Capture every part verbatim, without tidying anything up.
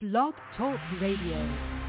Blog Talk Radio.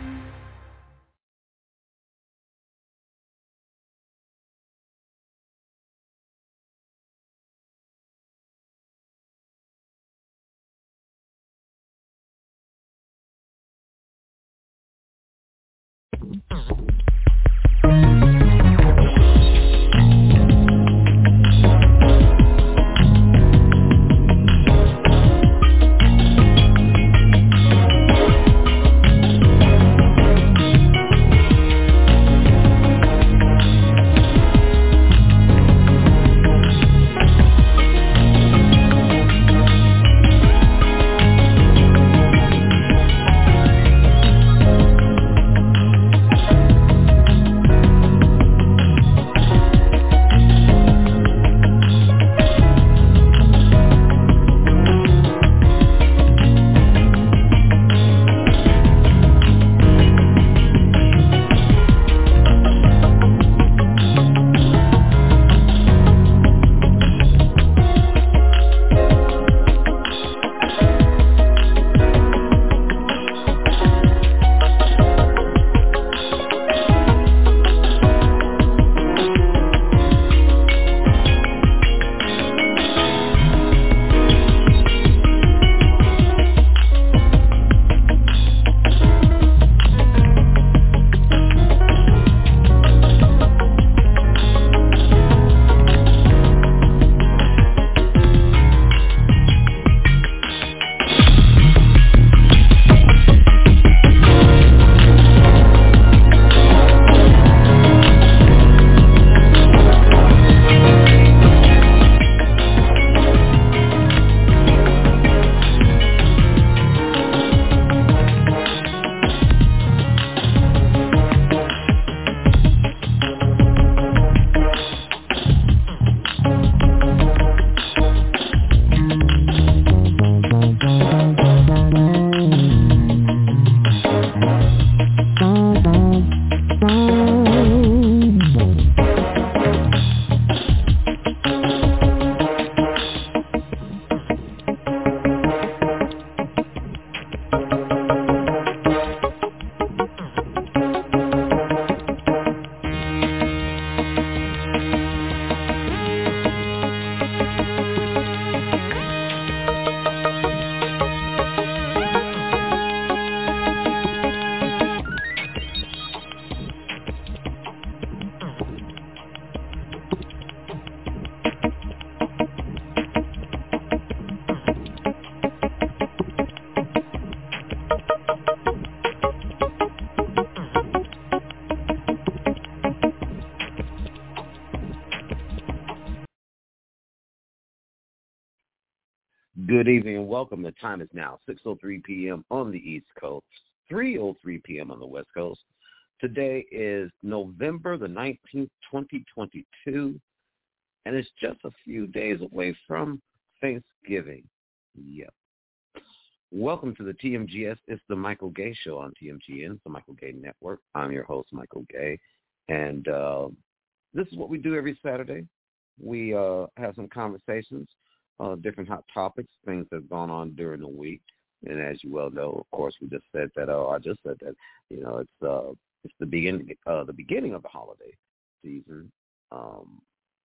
Good evening and welcome. The time is now six oh three p.m. on the East Coast, three oh three p.m. on the West Coast. Today is November the nineteenth, twenty twenty-two, and it's just a few days away from Thanksgiving. Yep. Welcome to the T M G S. It's the Michael Gay Show on T M G N, the Michael Gay Network. I'm your host, Michael Gay, and uh, this is what we do every Saturday. We uh, have some conversations. Uh, different hot topics, things that have gone on during the week, and as you well know, of course, we just said that. Oh, I just said that. You know, it's uh, it's the beginning, uh, the beginning of the holiday season. Um,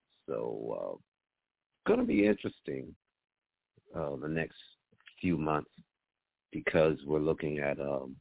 so, uh, it's going to be interesting uh, the next few months because we're looking at um,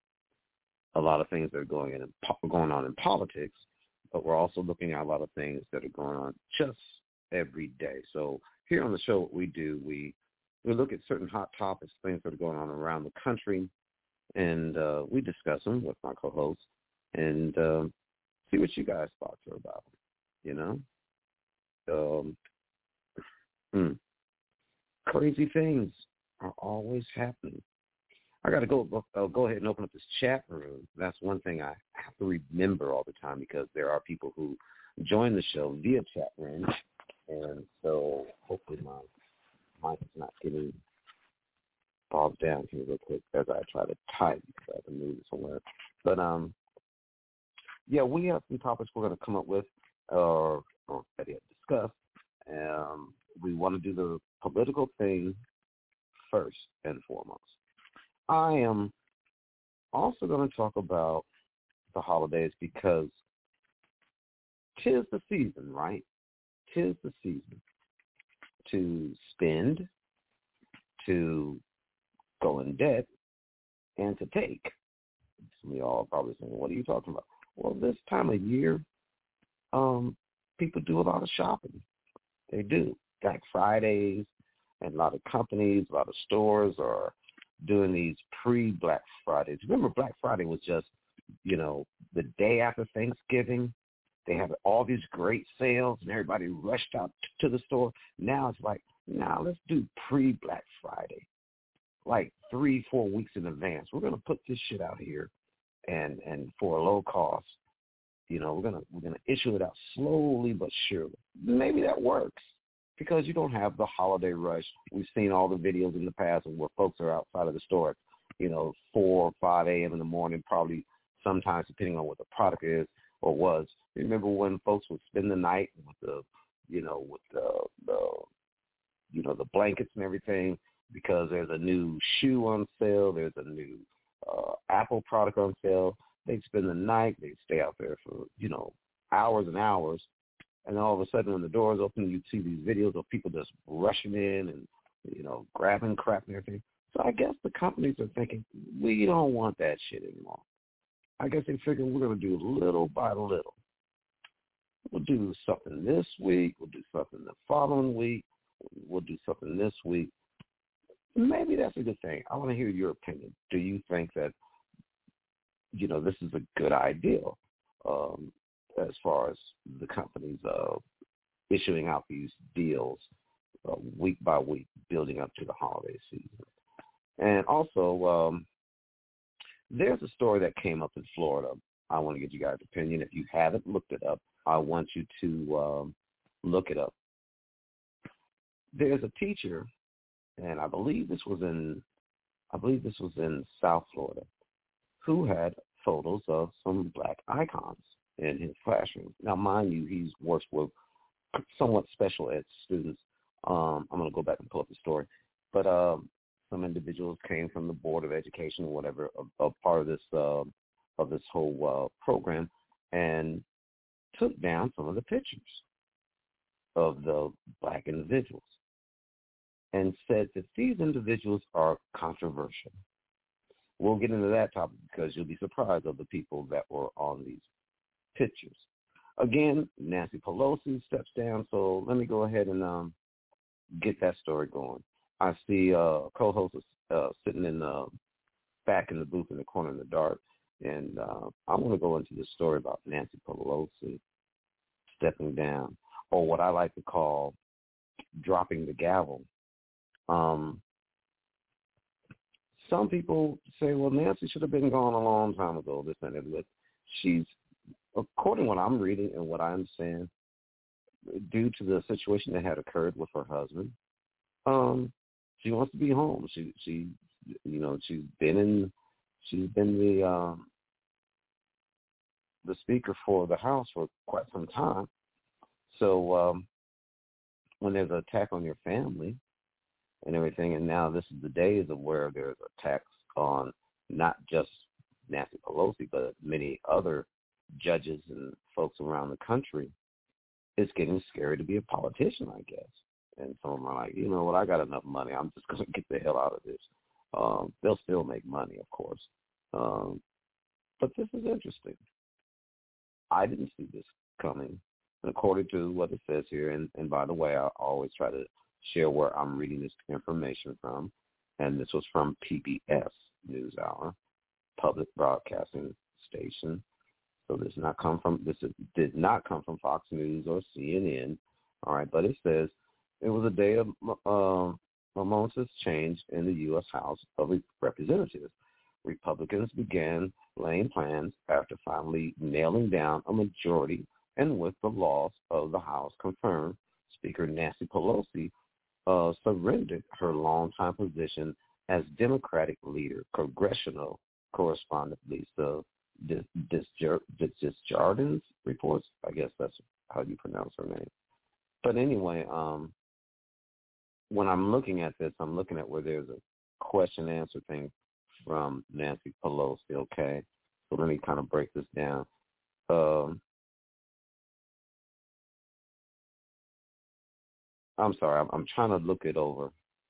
a lot of things that are going in going on in politics, but we're also looking at a lot of things that are going on just every day. So. Here on the show, what we do, we we look at certain hot topics, things that are going on around the country, and uh, we discuss them with my co-hosts and uh, see what you guys' thoughts are about them, you know? Um, hmm, crazy things are always happening. I got to go uh, go ahead and open up this chat room. That's one thing I have to remember all the time because there are people who join the show via chat room. And so hopefully my mic is not getting bogged down here real quick as I try to type because I have to move it somewhere. But, um, yeah, we have some topics we're going to come up with or, or better yet, discuss. Um, we want to do the political thing first and foremost. I am Also going to talk about the holidays because tis the season, right? Tis the season to spend, to go in debt, and to take. Some of y'all are probably saying, what are you talking about? Well, this time of year, um, people do a lot of shopping. They do. Black Fridays, and a lot of companies, a lot of stores are doing these pre-Black Fridays. Remember, Black Friday was just, you know, the day after Thanksgiving. They have all these great sales, and everybody rushed out to the store. Now it's like, nah, let's do pre-Black Friday, like three, four weeks in advance. We're going to put this shit out here, and and for a low cost. You know, we're gonna we're gonna issue it out slowly but surely. Maybe that works because you don't have the holiday rush. We've seen all the videos in the past where folks are outside of the store, you know, four or five a.m. in the morning, probably sometimes depending on what the product is or was. Remember when folks would spend the night with the, you know, with the, the you know, the blankets and everything because there's a new shoe on sale, there's a new uh, Apple product on sale. They'd spend the night, they'd stay out there for, you know, hours and hours. And then all of a sudden when the doors open, you'd see these videos of people just rushing in and, you know, grabbing crap and everything. So I guess the companies are thinking, we don't want that shit anymore. I guess they figure we're going to do little by little. We'll do something this week. We'll do something the following week. We'll do something this week. Maybe that's a good thing. I want to hear your opinion. Do you think that, you know, this is a good idea um, as far as the companies uh, issuing out these deals uh, week by week, building up to the holiday season? And also, um, there's a story that came up in Florida. I want to get you guys' opinion. If you haven't looked it up, I want you to um, look it up. There's a teacher, and I believe this was in, I believe this was in South Florida, who had photos of some black icons in his classroom. Now, mind you, he's works with somewhat special ed students. Um, I'm going to go back and pull up the story. But um, some individuals came from the Board of Education or whatever, a, a part of this uh, of this whole uh, program, and took down some of the pictures of the black individuals and said that these individuals are controversial. We'll get into that topic because you'll be surprised of the people that were on these pictures. Again, Nancy Pelosi steps down, so let me go ahead and um, get that story going. I see uh, a co-host uh, sitting in the back in the booth in the corner in the dark, and uh, I want to go into this story about Nancy Pelosi stepping down, or what I like to call dropping the gavel. Um, Some people say, well, Nancy should have been gone a long time ago, this and that. She's, according to what I'm reading and what I'm saying, due to the situation that had occurred with her husband, um, she wants to be home. She, she, you know, she's been in, she's been the, um, the speaker for the House for quite some time. So um, when there's an attack on your family and everything, and now this is the days of where there's attacks on not just Nancy Pelosi, but many other judges and folks around the country, it's getting scary to be a politician, I guess. And some of them are like, you know what, I got enough money. I'm just going to get the hell out of this. Um, they'll still make money, of course. Um, but this is interesting. I didn't see this coming. And according to what it says here, and, and by the way, I always try to share where I'm reading this information from, and this was from P B S NewsHour, public broadcasting station. So this did not come from this is, did not come from Fox News or C N N. All right, but it says it was a day of uh, momentous change in the U S House of Representatives. Republicans began laying plans after finally nailing down a majority, and with the loss of the House confirmed, Speaker Nancy Pelosi uh, surrendered her longtime position as Democratic leader. Congressional correspondent Lisa Desjardins reports. I guess that's how you pronounce her name. But anyway, um, when I'm looking at this, I'm looking at where there's a question answer thing from Nancy Pelosi, okay? So let me kind of break this down. Um, I'm sorry, I'm, I'm trying to look it over.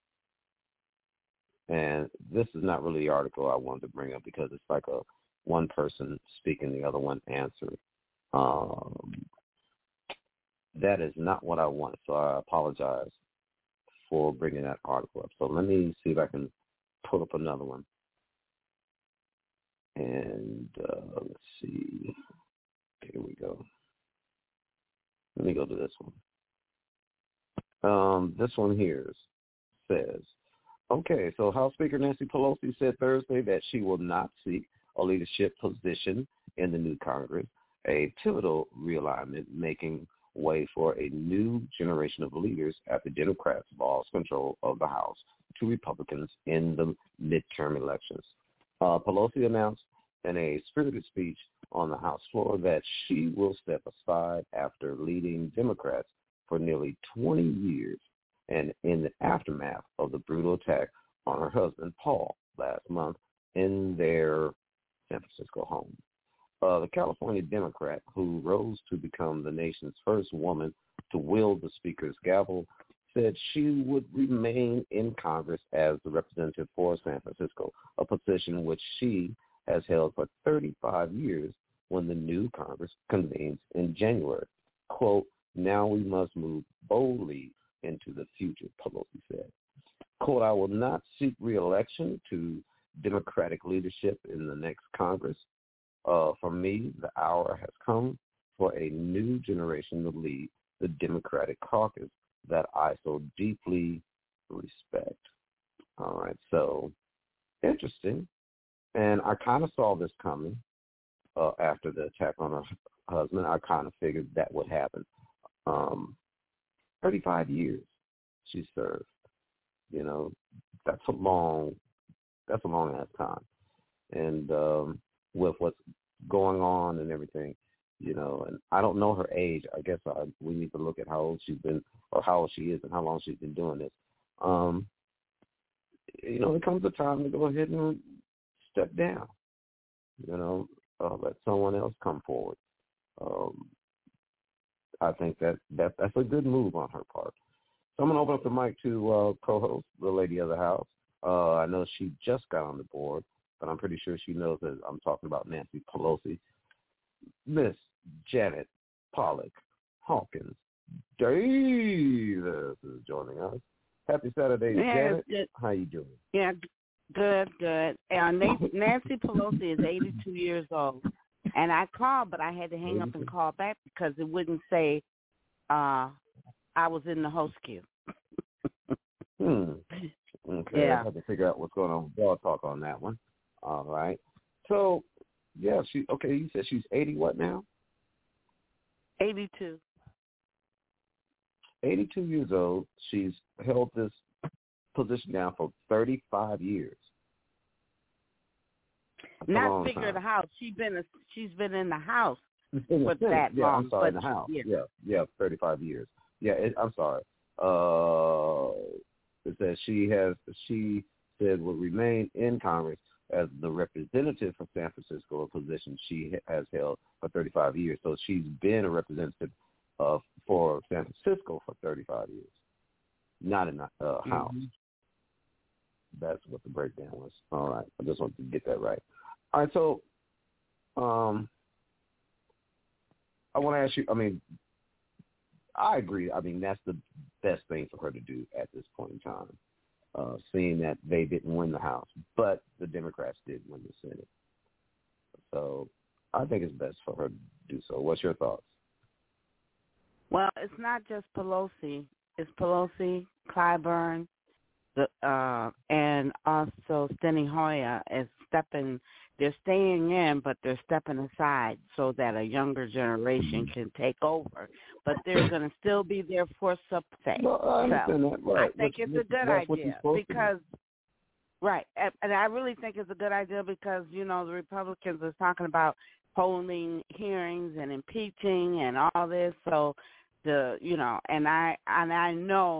And this is not really the article I wanted to bring up because it's like a one person speaking, the other one answering. Um, that is not what I want, so I apologize for bringing that article up. So let me see if I can pull up another one. And uh, let's see. Here we go. Let me go to this one. Um, this one here says, okay, so House Speaker Nancy Pelosi said Thursday that she will not seek a leadership position in the new Congress, a pivotal realignment making way for a new generation of leaders after Democrats lost control of the House to Republicans in the midterm elections. Uh, Pelosi announced in a spirited speech on the House floor that she will step aside after leading Democrats for nearly twenty years and in the aftermath of the brutal attack on her husband, Paul, last month in their San Francisco home. Uh, the California Democrat, who rose to become the nation's first woman to wield the Speaker's gavel, said she would remain in Congress as the representative for San Francisco, a position which she has held for thirty-five years when the new Congress convenes in January. Quote, now we must move boldly into the future, Pelosi said. Quote, I will not seek re-election to Democratic leadership in the next Congress. Uh, for me, the hour has come for a new generation to lead the Democratic caucus that I so deeply respect. All right, so interesting. And I kind of saw this coming uh, after the attack on her husband. I kind of figured that would happen. Um, thirty-five years she served. You know, that's a long, that's a long ass time. And um, with what's going on and everything, you know, and I don't know her age. I guess I, we need to look at how old she's been or how old she is and how long she's been doing this. Um, you know, it comes a time to go ahead and step down, you know, uh, let someone else come forward. Um, I think that, that that's a good move on her part. So I'm going to open up the mic to uh, co-host, the lady of the house. Uh, I know she just got on the board, but I'm pretty sure she knows that I'm talking about Nancy Pelosi. Miss Janet Pollock Hawkins Davis is joining us. Happy Saturday, yeah, Janet. Good. How you doing? Yeah, good, good. Uh, Nancy Pelosi is eighty-two years old, and I called, but I had to hang up and call back because it wouldn't say uh, I was in the host queue. hmm. Okay, Yeah. I have to figure out what's going on with Blog Talk on that one. All right. So, yeah, she okay, you said she's eighty what now? eighty-two. eighty-two years old. She's held this position now for thirty-five years. That's Not Speaker time. of the House. She's been a, she's been in the House in for the that yeah, long. I'm sorry, but in the House. Yeah, Yeah, yeah, thirty-five years. Yeah, it, I'm sorry. Uh, it says she has, she said will remain in Congress as the representative for San Francisco, a position she has held for thirty-five years. So she's been a representative uh, for San Francisco for thirty-five years, not in the uh, House. Mm-hmm. That's what the breakdown was. All right, I just wanted to get that right. All right, so um, I want to ask you, I mean, I agree. I mean, that's the best thing for her to do at this point in time, uh, seeing that they didn't win the House, but the Democrats did win the Senate. So I think it's best for her to do so. What's your thoughts? Well, it's not just Pelosi. It's Pelosi, Clyburn, the, uh, and also Steny Hoyer is stepping. They're staying in, but they're stepping aside so that a younger generation can take over. But they're going to still be there for support. No, I understand so that. Right. I think Which, it's a good idea because, right, and I really think it's a good idea because, you know, the Republicans are talking about holding hearings and impeaching and all this. So the, you know, and I and I know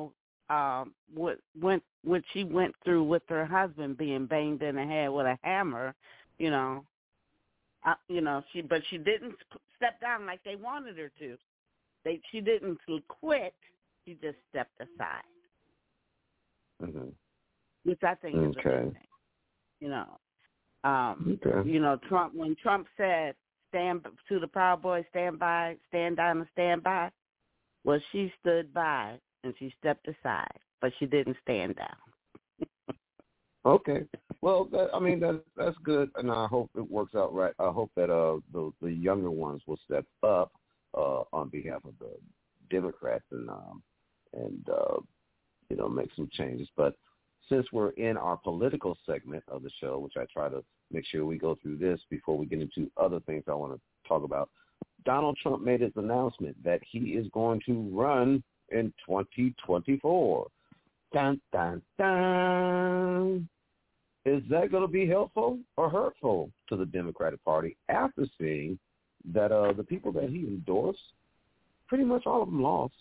um, what went what she went through with her husband being banged in the head with a hammer, you know, uh, you know, she but she didn't step down like they wanted her to. They she didn't quit. She just stepped aside, mm-hmm. which I think is okay. a good thing. You know, um, okay. you know, Trump when Trump said stand to the Proud Boys, stand by, stand down, and stand by. Well, she stood by and she stepped aside, but she didn't stand down. Okay. Well, that, I mean, that's that's good, and I hope it works out right. I hope that uh, the the younger ones will step up uh, on behalf of the Democrats and um, and uh, you know make some changes. But since we're in our political segment of the show, which I try to make sure we go through this before we get into other things I want to talk about, Donald Trump made his announcement that he is going to run in twenty twenty-four. Dun, dun, dun. Is that going to be helpful or hurtful to the Democratic Party after seeing that uh, the people that he endorsed, pretty much all of them lost?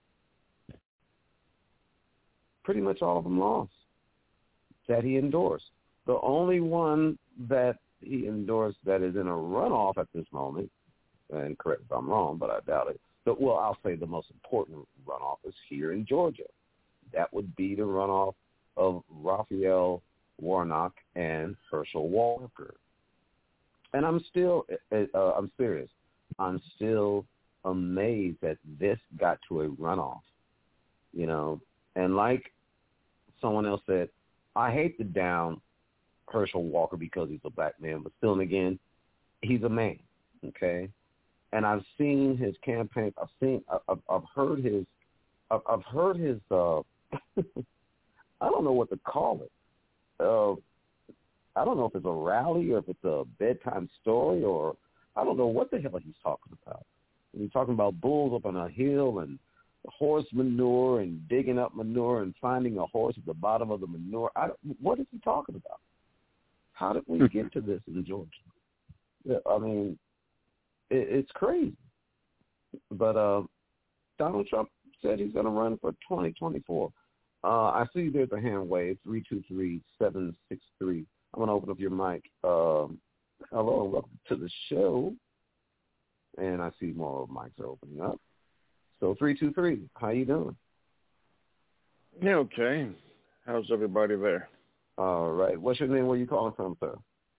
Pretty much all of them lost that he endorsed. The only one that he endorsed that is in a runoff at this moment, and correct if I'm wrong, but I doubt it, but, well, I'll say the most important runoff is here in Georgia. That would be the runoff of Raphael Warnock and Herschel Walker. And I'm still, uh, I'm serious, I'm still amazed that this got to a runoff, you know. And like someone else said, I hate to down Herschel Walker because he's a black man, but still and again, he's a man, okay? And I've seen his campaign. I've seen. I've, I've heard his. I've, I've heard his. Uh, I don't know what to call it. Uh, I don't know if it's a rally or if it's a bedtime story or I don't know what the hell he's talking about. He's talking about bulls up on a hill and horse manure and digging up manure and finding a horse at the bottom of the manure. I don't, what is he talking about? How did we get to this in Georgia? Yeah, I mean, it, it's crazy. But uh, Donald Trump said he's going to run for twenty twenty-four. Uh, I see there's a hand wave, three two three, seven six three. I'm going to open up your mic. Um, hello, welcome to the show. And I see more mics are opening up. So three two three, how you doing? Yeah, okay. How's everybody there? All right. What's your name? Where you calling from, sir?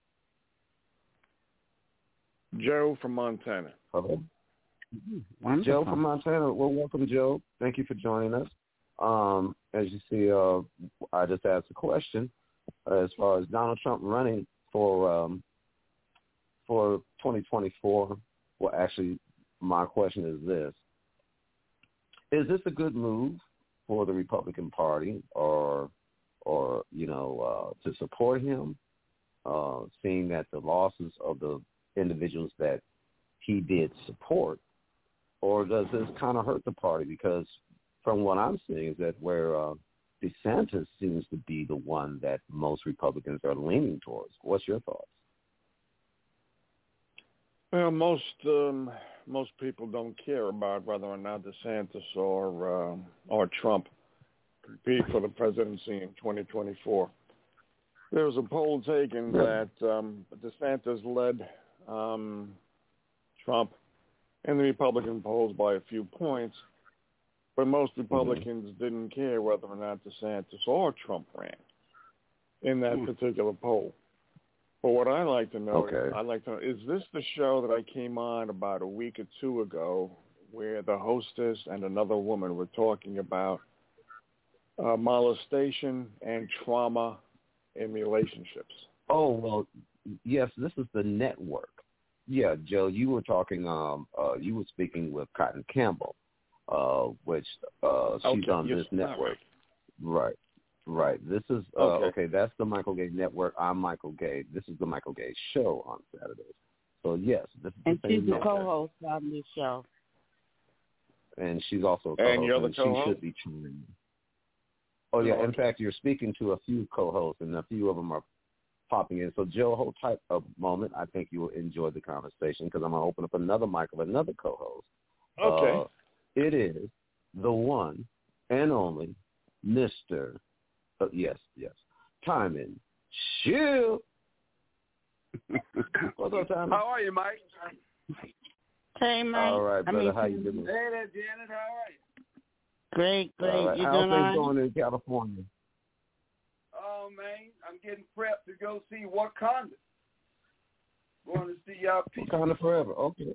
Joe from Montana. Hello. Wonderful. Joe from Montana. Well, welcome, Joe. Thank you for joining us. Um, as you see, uh, I just asked a question uh, as far as Donald Trump running for um, for twenty twenty-four. Well, actually, my question is this. Is this a good move for the Republican Party or, or you know, uh, to support him, uh, seeing that the losses of the individuals that he did support, or does this kind of hurt the party? Because from what I'm seeing is that where uh, DeSantis seems to be the one that most Republicans are leaning towards. What's your thoughts? Well, most um, most people don't care about whether or not DeSantis or uh, or Trump compete for the presidency in twenty twenty-four. There was a poll taken that um, DeSantis led um, Trump in the Republican polls by a few points, but most Republicans mm-hmm. didn't care whether or not DeSantis or Trump ran in that mm. particular poll. But what I like to know, okay. I'd like to know, is this the show that I came on about a week or two ago where the hostess and another woman were talking about uh, molestation and trauma in relationships? Oh, well, yes, this is the network. Yeah, Joe, you were talking, um, uh, you were speaking with Cotton Campbell, uh, which uh, she's okay, on yes, this network. Right. right. Right. This is, uh, okay. okay, that's the Michael Gay Network. I'm Michael Gay. This is the Michael Gay Show on Saturdays. So, yes. This is and the she's same the network. co-host on this show. And she's also a co-host. And you're the co-host? She should be tuning in. Oh, yeah. In fact, you're speaking to a few co-hosts, and a few of them are popping in. So, Joe, hold tight a moment. I think you will enjoy the conversation because I'm going to open up another mic of another co-host. Okay. Uh, it is the one and only Mister Uh, yes, yes. Timon Shield. What's up, Timon? How are you, Mike? Hey, Mike. All right, brother. I mean, how you doing? Hey there, Janet. How are you? Great, great. All right. You How's doing all things right? going in California? Oh, man, I'm getting prepped to go see Wakanda. Going to see y'all people. Wakanda forever. Okay.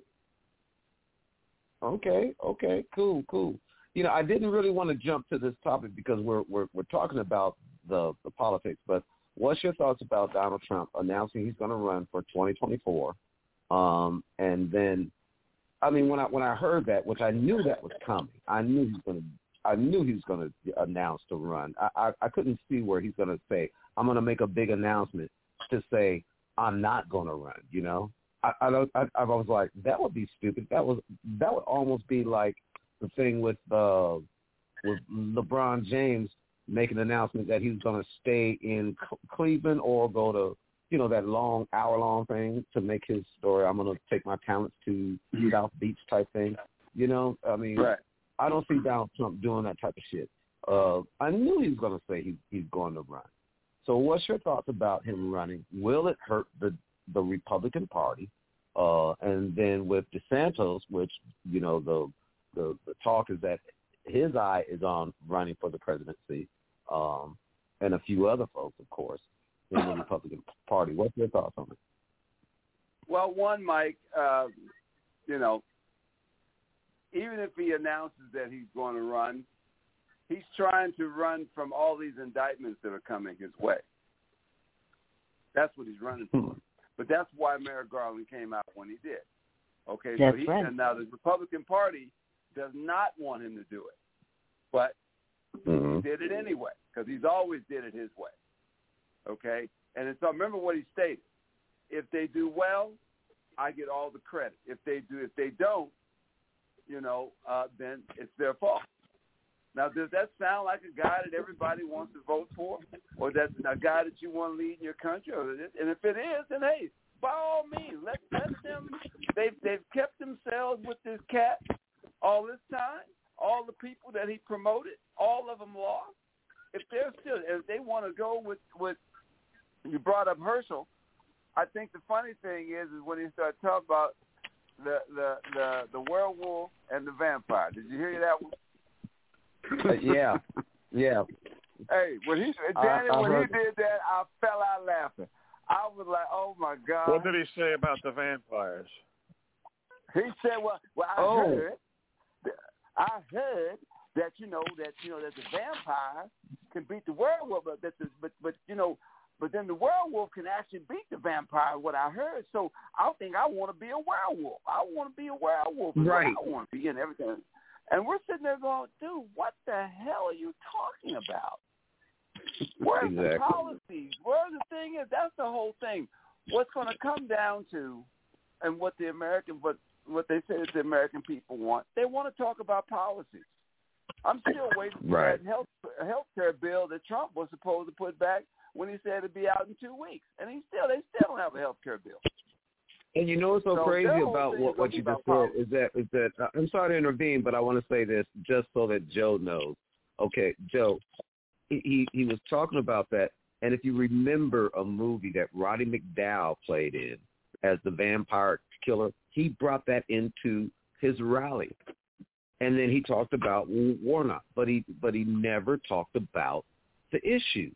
Okay. Okay. Cool. Cool. You know, I didn't really want to jump to this topic because we're we're we're talking about the the politics. But what's your thoughts about Donald Trump announcing he's going to run for twenty twenty-four? Um, and then, I mean, when I when I heard that, which I knew that was coming, I knew he was going to. I knew he was going to announce to run. I, I, I couldn't see where he's going to say, I'm going to make a big announcement to say, I'm not going to run, you know? I, I, don't, I, I was like, that would be stupid. That was that would almost be like the thing with uh, with LeBron James making an announcement that he's going to stay in Cleveland or go to, you know, that long, hour-long thing to make his story, I'm going to take my talents to South Beach type thing, you know? I mean, Right. I don't see Donald Trump doing that type of shit. Uh, I knew he was going to say he, he's going to run. So what's your thoughts about him running? Will it hurt the, the Republican Party? Uh, and then with DeSantis, which, you know, the, the the talk is that his eye is on running for the presidency, um, and a few other folks, of course, in the Republican Party. What's your thoughts on it? Well, one, Mike, uh, you know, even if he announces that he's going to run, he's trying to run from all these indictments that are coming his way. That's what he's running for. But that's why Merrick Garland came out when he did. Okay, that's so he right. and now the Republican Party does not want him to do it, but mm-hmm. he did it anyway because he's always did it his way. Okay, and so remember what he stated: if they do well, I get all the credit. If they do, if they don't, you know, uh, then it's their fault. Now, does that sound like a guy that everybody wants to vote for, or that a guy that you want to lead in your country? Or, and if it is, then hey, by all means, let let them. They've they've kept themselves with this cat all this time. All the people that he promoted, all of them lost. If they're still, if they want to go with with, you brought up Herschel. I think the funny thing is, is when he started talking about the the the, the werewolf and the vampire. Did you hear that one? Uh, yeah, yeah. Hey, when he Danny, I, I when heard... he did that, I fell out laughing. I was like, "Oh my God!" What did he say about the vampires? He said, "Well, well, I Oh. heard, I heard that you know that you know that the vampire can beat the werewolf, but that the, but but you know, but then the werewolf can actually beat the vampire. What I heard, so I think I want to be a werewolf. I want to be a werewolf. Right. I want to be and everything." And we're sitting there going, dude, what the hell are you talking about? Where's exactly. the policies? Where the thing is? That's the whole thing. What's going to come down to, and what the American, what what they say that the American people want, they want to talk about policies. I'm still waiting for right. that health health care bill that Trump was supposed to put back when he said it'd be out in two weeks, and he still they still don't have a health care bill. And you know what's so, so crazy about what, what you just said policy. is that is that uh, I'm sorry to intervene, but I want to say this just so that Joe knows. Okay, Joe, he, he he was talking about that, and if you remember a movie that Roddy McDowall played in as the vampire killer, he brought that into his rally, and then he talked about Warnock, but he but he never talked about the issues.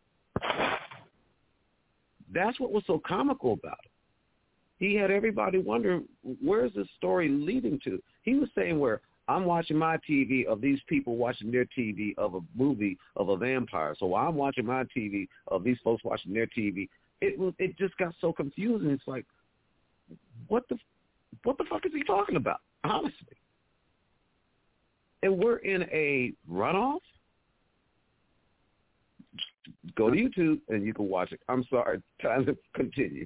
That's what was so comical about it. He had everybody wondering, where's this story leading to? He was saying where I'm watching my T V of these people watching their T V of a movie of a vampire. So while I'm watching my T V of these folks watching their T V, it was it just got so confusing. It's like, what the what the fuck is he talking about? Honestly. And we're in a runoff. Go to YouTube and you can watch it. I'm sorry. Time to continue.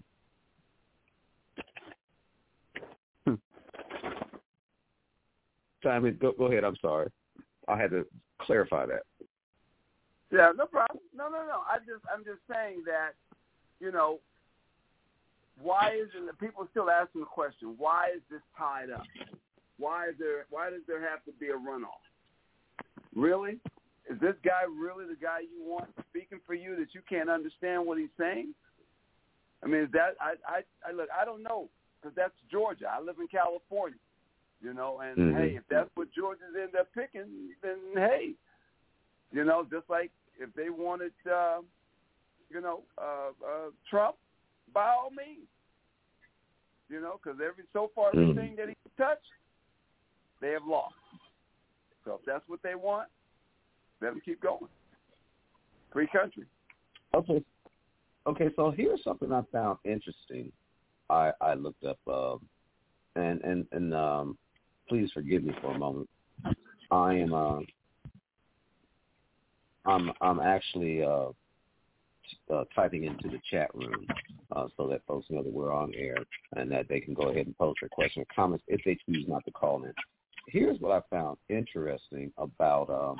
Simon, go, go ahead. I'm sorry. I had to clarify that. Yeah, no problem. No, no, no. I just, I'm just saying that, you know, why is it? People are still asking the question: why is this tied up? Why is there? Why does there have to be a runoff? Really? is this guy really the guy you want speaking for you that you can't understand what he's saying? I mean, is that I I, I look, I don't know, because that's Georgia. I live in California, you know, and mm-hmm. hey, if that's what Georgians end up picking, then hey, you know, just like if they wanted, uh, you know, uh, uh, Trump, by all means, you know, because every so far mm-hmm. everything that he touched, they have lost. So if that's what they want, let them keep going. Free country. Okay. Okay, so here's something I found interesting. I, I looked up, uh, and and and um, please forgive me for a moment. I am uh, I'm I'm actually uh, uh, typing into the chat room uh, so that folks know that we're on air and that they can go ahead and post their question or comments if they choose not to call in. Here's what I found interesting about um,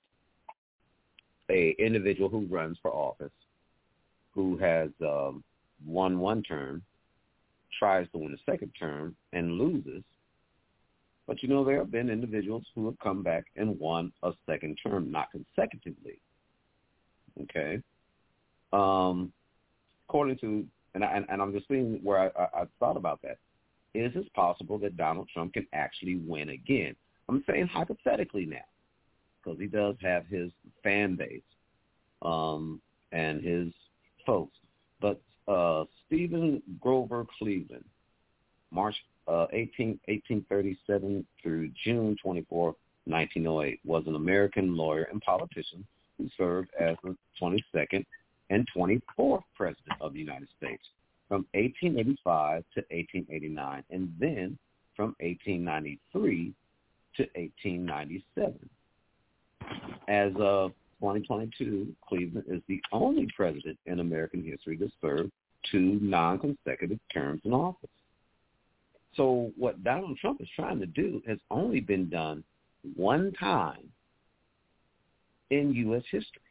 a individual who runs for office, who has um, won one term, tries to win a second term, and loses. But, you know, there have been individuals who have come back and won a second term, not consecutively. Okay? Um, according to, and, I, and I'm just seeing where I, I, I thought about that. Is it possible that Donald Trump can actually win again? I'm saying hypothetically now, because he does have his fan base um, and his folks. But uh, Stephen Grover Cleveland, March uh, eighteenth, eighteen thirty-seven through June twenty-fourth, nineteen oh eight, was an American lawyer and politician who served as the twenty-second and twenty-fourth President of the United States from eighteen eighty-five to eighteen eighty-nine, and then from eighteen ninety-three to eighteen ninety-seven. As of twenty twenty-two, Cleveland is the only president in American history to serve two non-consecutive terms in office. So what Donald Trump is trying to do has only been done one time in U S history.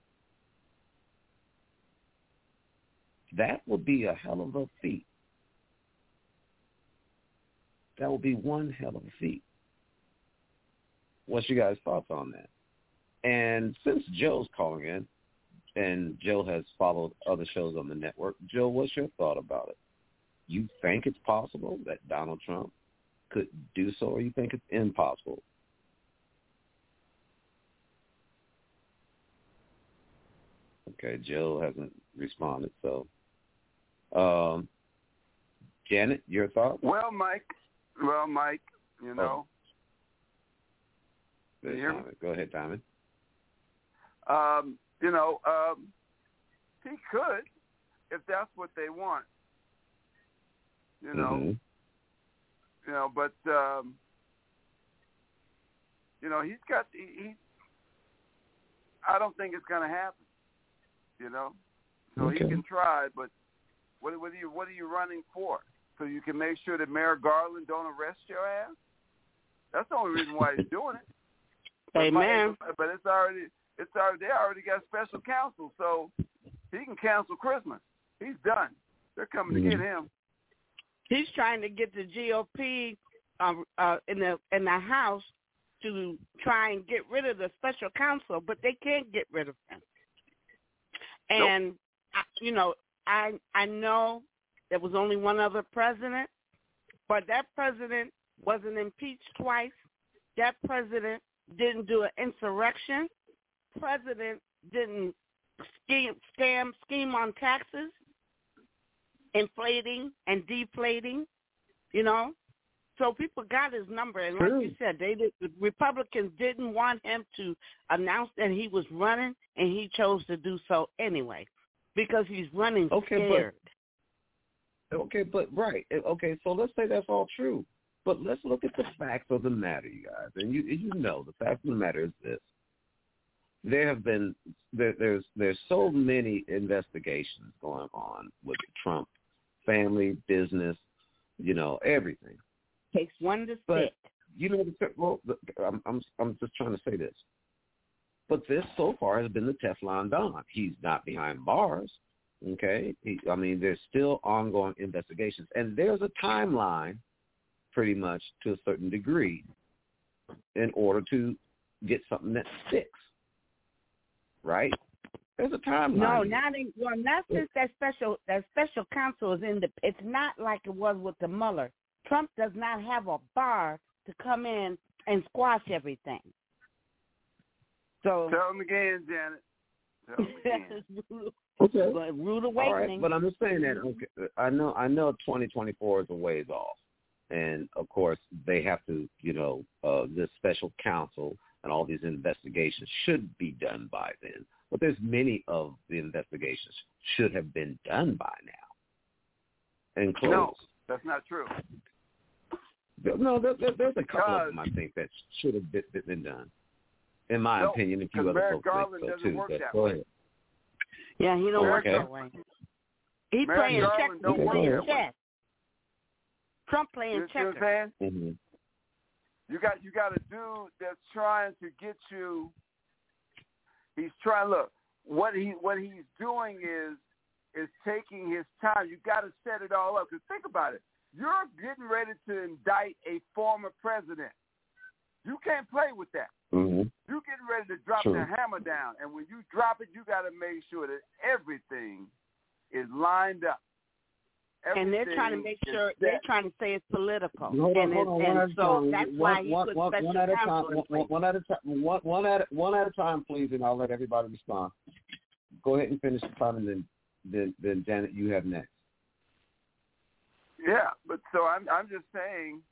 That would be a hell of a feat. That would be one hell of a feat. What's your guys' thoughts on that? And since Joe's calling in, and Joe has followed other shows on the network, Joe, what's your thought about it? You think it's possible that Donald Trump could do so, or you think it's impossible? Okay, Joe hasn't responded, so. Um, Janet, your thoughts? Well, Mike, well, Mike, you know. Oh. Go, ahead, Go ahead, Diamond. Um, you know, um, he could, if that's what they want. You know, mm-hmm. you know, but um, you know, he's got he. he I don't think it's going to happen. You know, so okay. he can try, but what, what are you what are you running for? So you can make sure that Mayor Garland don't arrest your ass? That's the only reason why he's doing it. But Amen. My, but it's already it's already they already got special counsel, so he can cancel Christmas. He's done. They're coming mm-hmm. to get him. He's trying to get the G O P um, uh, in the in the House to try and get rid of the special counsel, but they can't get rid of him. And nope. I, you know, I I know there was only one other president, but that president wasn't impeached twice. That president didn't do an insurrection. President didn't scheme, scam, scheme on taxes, inflating and deflating, you know. So people got his number, and like you said, they did, the Republicans didn't want him to announce that he was running, and he chose to do so anyway because he's running okay, scared. But, okay, but right. Okay, so let's say that's all true. But let's look at the facts of the matter, you guys. And you you know the fact of the matter is this. There have been there, there's there's so many investigations going on with the Trump family, business, you know, everything. Takes one to but, stick. You know, the, well, the, I'm I'm I'm just trying to say this. But this so far has been the Teflon Don. He's not behind bars. Okay, he, I mean, there's still ongoing investigations, and there's a timeline, pretty much to a certain degree, in order to get something that sticks. right? There's a timeline. No, not in, well, not since that special that special counsel is in the. It's not like it was with the Mueller. Trump does not have a bar to come in and squash everything. So tell them again, Janet. Tell them again. Okay. But rude awakening. All right, but I'm just saying that. Okay, I know. I know. twenty twenty-four is a ways off, and of course they have to. You know, uh, this special counsel and all these investigations should be done by then. But there's many of the investigations should have been done by now and closed. No, that's not true. No, there, there, there's a couple of them I think that should have been, been done, in my no, opinion. If you other Merrick folks Garland think so doesn't too, work but that go way. ahead. Yeah, he don't work Okay. that way. He Merrick playing check. Garland He don't work playing that way. chess. Trump playing You see what I'm checkers. saying? Mm-hmm. You got you got a dude that's trying to get you. He's trying. Look, what he what he's doing is is taking his time. You got to set it all up. Because think about it. You're getting ready to indict a former president. You can't play with that. Mm-hmm. You're getting ready to drop True. the hammer down, and when you drop it, you got to make sure that everything is lined up. And they're trying to Everything make is sure set. they're trying to say it's political, Hold on, and, hold it's, on, one and at a so time. that's One- why he one- put one- special one at a time. counsel in One, place. one at a time. One, one at a, one at a time, please, and I'll let everybody respond. Go ahead and finish the time, and then, then, then Janet, you have next. Yeah, but so I'm I'm just saying,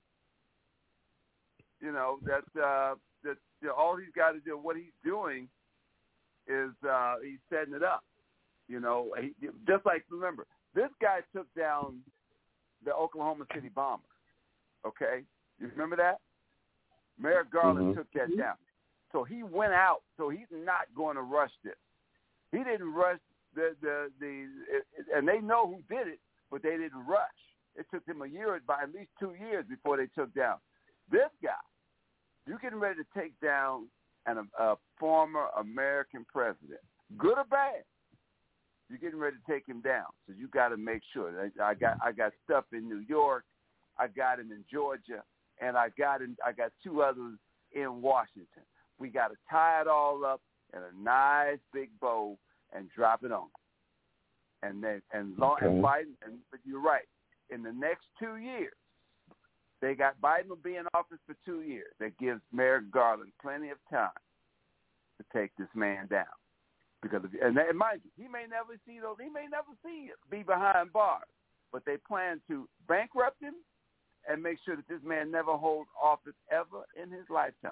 you know, that uh, that you know, all he's got to do, what he's doing, is uh, he's setting it up. You know, he, just like remember, this guy took down the Oklahoma City bomber. Okay, you remember that? Merrick Garland Mm-hmm. took that down. So he went out. So he's not going to rush this. He didn't rush the the the, and they know who did it, but they didn't rush. It took them a year, by at least two years before they took down this guy. You're getting ready to take down an, a former American president, good or bad. You're getting ready to take him down, so you got to make sure. I got I got stuff in New York, I got him in Georgia, and I got in, I got two others in Washington. We got to tie it all up in a nice big bow and drop it on. And then and long Okay. and Biden. And but you're right. In the next two years, they got Biden will be in office for two years. That gives Merrick Garland plenty of time to take this man down. Because of, and, and mind you, he may never see those. He may never see it, be behind bars. But they plan to bankrupt him and make sure that this man never holds office ever in his lifetime.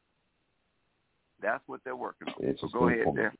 That's what they're working on. So go ahead there.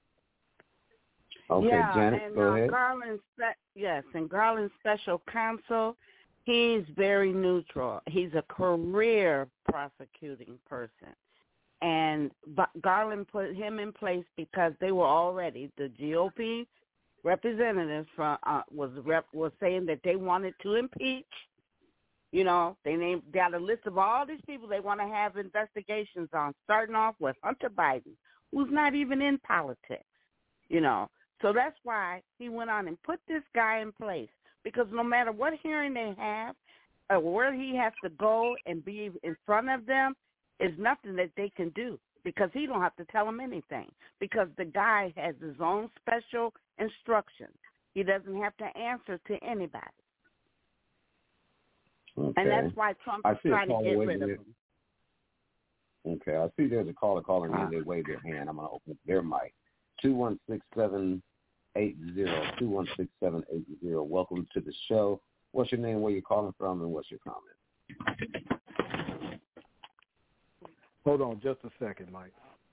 Okay, yeah, Janet, and, go uh, ahead. Garland's spe- yes, and Garland's special counsel, he's very neutral. He's a career prosecuting person, and but Garland put him in place because they were already the G O P representatives from uh, was rep, was saying that they wanted to impeach. You know, they named got a list of all these people they want to have investigations on, starting off with Hunter Biden, who's not even in politics. You know. So that's why he went on and put this guy in place, because no matter what hearing they have or where he has to go and be in front of them, is nothing that they can do, because he don't have to tell them anything, because the guy has his own special instructions. He doesn't have to answer to anybody. Okay. And that's why Trump I is see a trying to caller get waiting rid of there. him. Okay, I see there's a caller calling Uh, in. They wave their hand. I'm going to open their mic. two one six seven eight zero, two one six seven eight zero. Welcome to the show. What's your name, where you're calling from, and what's your comment? Hold on just a second, Mike.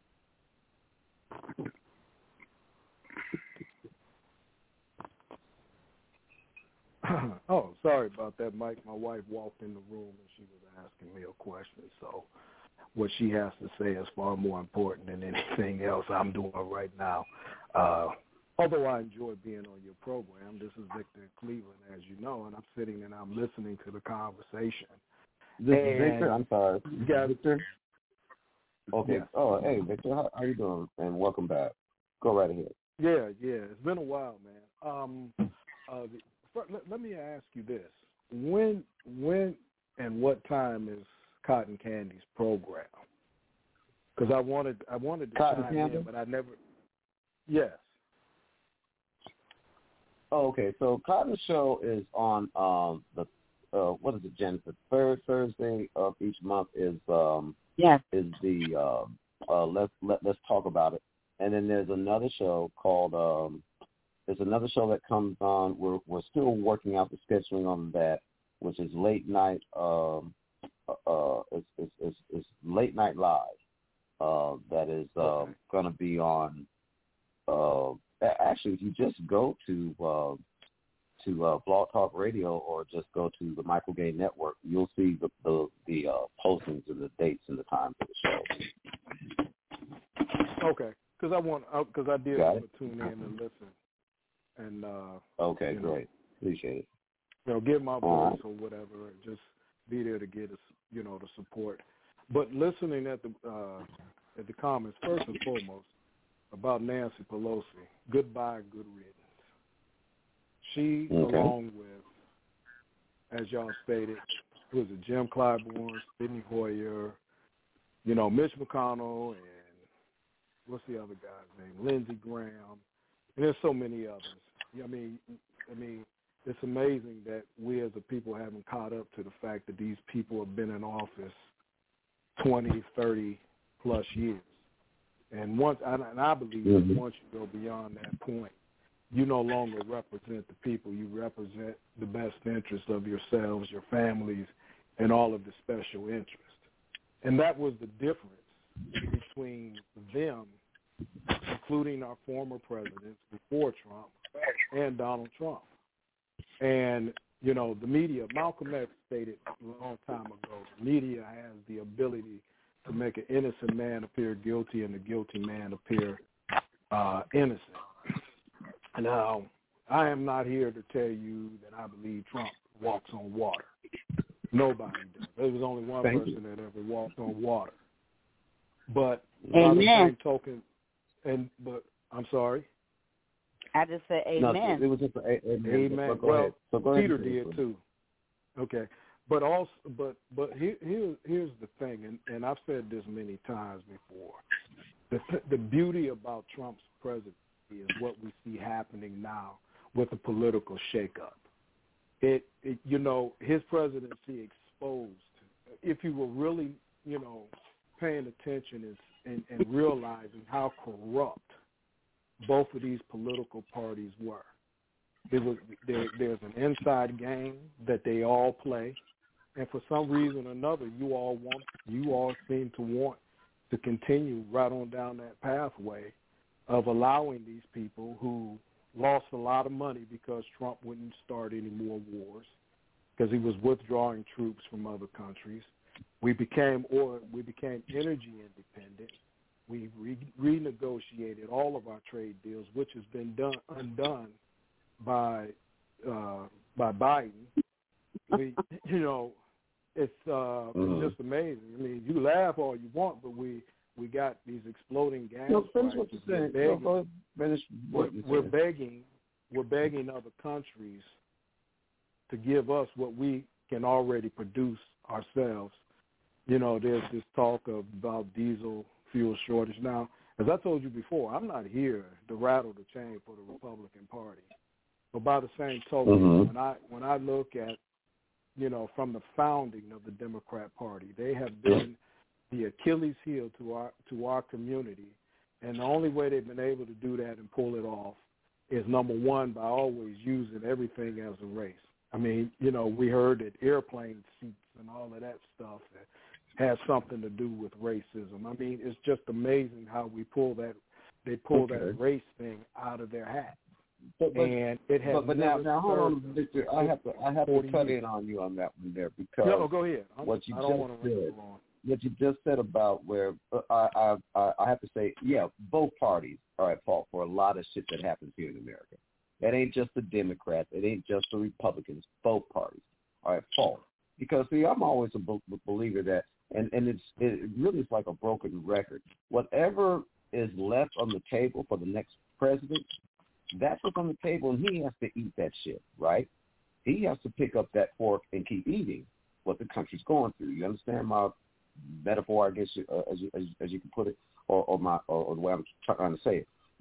Oh, sorry about that, Mike. My wife walked in the room and she was asking me a question. So what she has to say is far more important than anything else I'm doing right now. Uh, although I enjoy being on your program, this is Victor Cleveland, as you know, and I'm sitting and I'm listening to the conversation. This And- is Victor. I'm sorry. Yeah. Victor? Okay. Yes. Oh, hey, Victor. How, how you doing? And welcome back. Go right ahead. Yeah, yeah. It's been a while, man. Um, uh, the, first, let, let me ask you this: when, when, and what time is Cotton Candy's program? Because I wanted, I wanted to Cotton chime Candy? in, but I never. Yes. Oh, okay. So Cotton Show is on um, the uh, what is it, Jen? The third Thursday of each month is um, Yes. is the uh, uh, let's let, let's talk about it. And then there's another show called um, there's another show that comes on. We're we're still working out the scheduling on that, which is late night. Um, uh, it's, it's, it's, it's late night live. Uh, that is uh, okay. going to be on. Uh, actually, if you just go to uh, to uh, Blog Talk Radio or just go to the Michael Gay Network, you'll see the the, the uh, postings and the dates and the times of the show. Okay, because I want because I did Got want it? to tune in and listen, and uh, Okay, you know, great, appreciate it. You know, give my voice All right. or whatever, and just be there to get us, you know, the support. But listening at the uh, at the comments first and foremost about Nancy Pelosi, goodbye, good riddance. She, Okay. along with, as y'all stated, was it Jim Clyburn, Steny Hoyer, you know, Mitch McConnell, and what's the other guy's name? Lindsey Graham. And there's so many others. I mean, I mean, it's amazing that we as a people haven't caught up to the fact that these people have been in office twenty, thirty plus years. And once, and I believe mm-hmm. that once you go beyond that point, you no longer represent the people. You represent the best interest of yourselves, your families, and all of the special interests. And that was the difference between them, including our former presidents before Trump, and Donald Trump. And, you know, the media, Malcolm X stated a long time ago, the media has the ability to make an innocent man appear guilty and a guilty man appear uh, innocent. Now, I am not here to tell you that I believe Trump walks on water. Nobody does. There was only one Thank person you. that ever walked on water. But Amen. by the same token, and but I'm sorry. I just said No, amen. it was just a, a, amen. Amen. So go well, ahead. So go ahead Peter and did please. too. Okay, but also, but but here, here here's the thing, and, and I've said this many times before. The the beauty about Trump's presidency is what we see happening now with the political shakeup. It, it you know, his presidency exposed. If you were really, you know, paying attention and and, and realizing how corrupt both of these political parties were. There was there, there's an inside game that they all play, and for some reason or another, you all want you all seem to want to continue right on down that pathway of allowing these people who lost a lot of money because Trump wouldn't start any more wars because he was withdrawing troops from other countries. We became or we became energy independent. We re- renegotiated all of our trade deals, which has been done undone by uh, by Biden. We, you know, it's uh, mm-hmm. it's just amazing. I mean, you laugh all you want, but we, we got these exploding gas No, finish prices. what you're saying. We're No, begging, go ahead. Finish what we're, you're we're saying. begging, we're begging other countries to give us what we can already produce ourselves. You know, there's this talk of about diesel fuel shortage. Now, as I told you before, I'm not here to rattle the chain for the Republican Party. But by the same token, mm-hmm. when I when I look at, you know, from the founding of the Democrat Party, they have been the Achilles heel to our to our community, and the only way they've been able to do that and pull it off is, number one, by always using everything as a race. I mean, you know, we heard that airplane seats and all of that stuff that has something to do with racism. I mean, it's just amazing how we pull that they pull okay. that race thing out of their hat. But, but, and it has but, but now, now hold on, Victor. I have to, I have to cut years. in on you on that one there because no, go ahead. I'm, what you I don't just want to said, what you just said about where uh, I, I, I have to say, yeah, both parties are at fault for a lot of shit that happens here in America. That ain't just the Democrats. It ain't just the Republicans. Both parties are at fault because see, I'm always a b- believer that, and and it's it really is like a broken record. Whatever is left on the table for the next president, that's what's on the table, and he has to eat that shit, right? He has to pick up that fork and keep eating what the country's going through. You understand my metaphor, I guess, uh, as, you, as, as you can put it, or, or my or, or the way I'm trying to say it.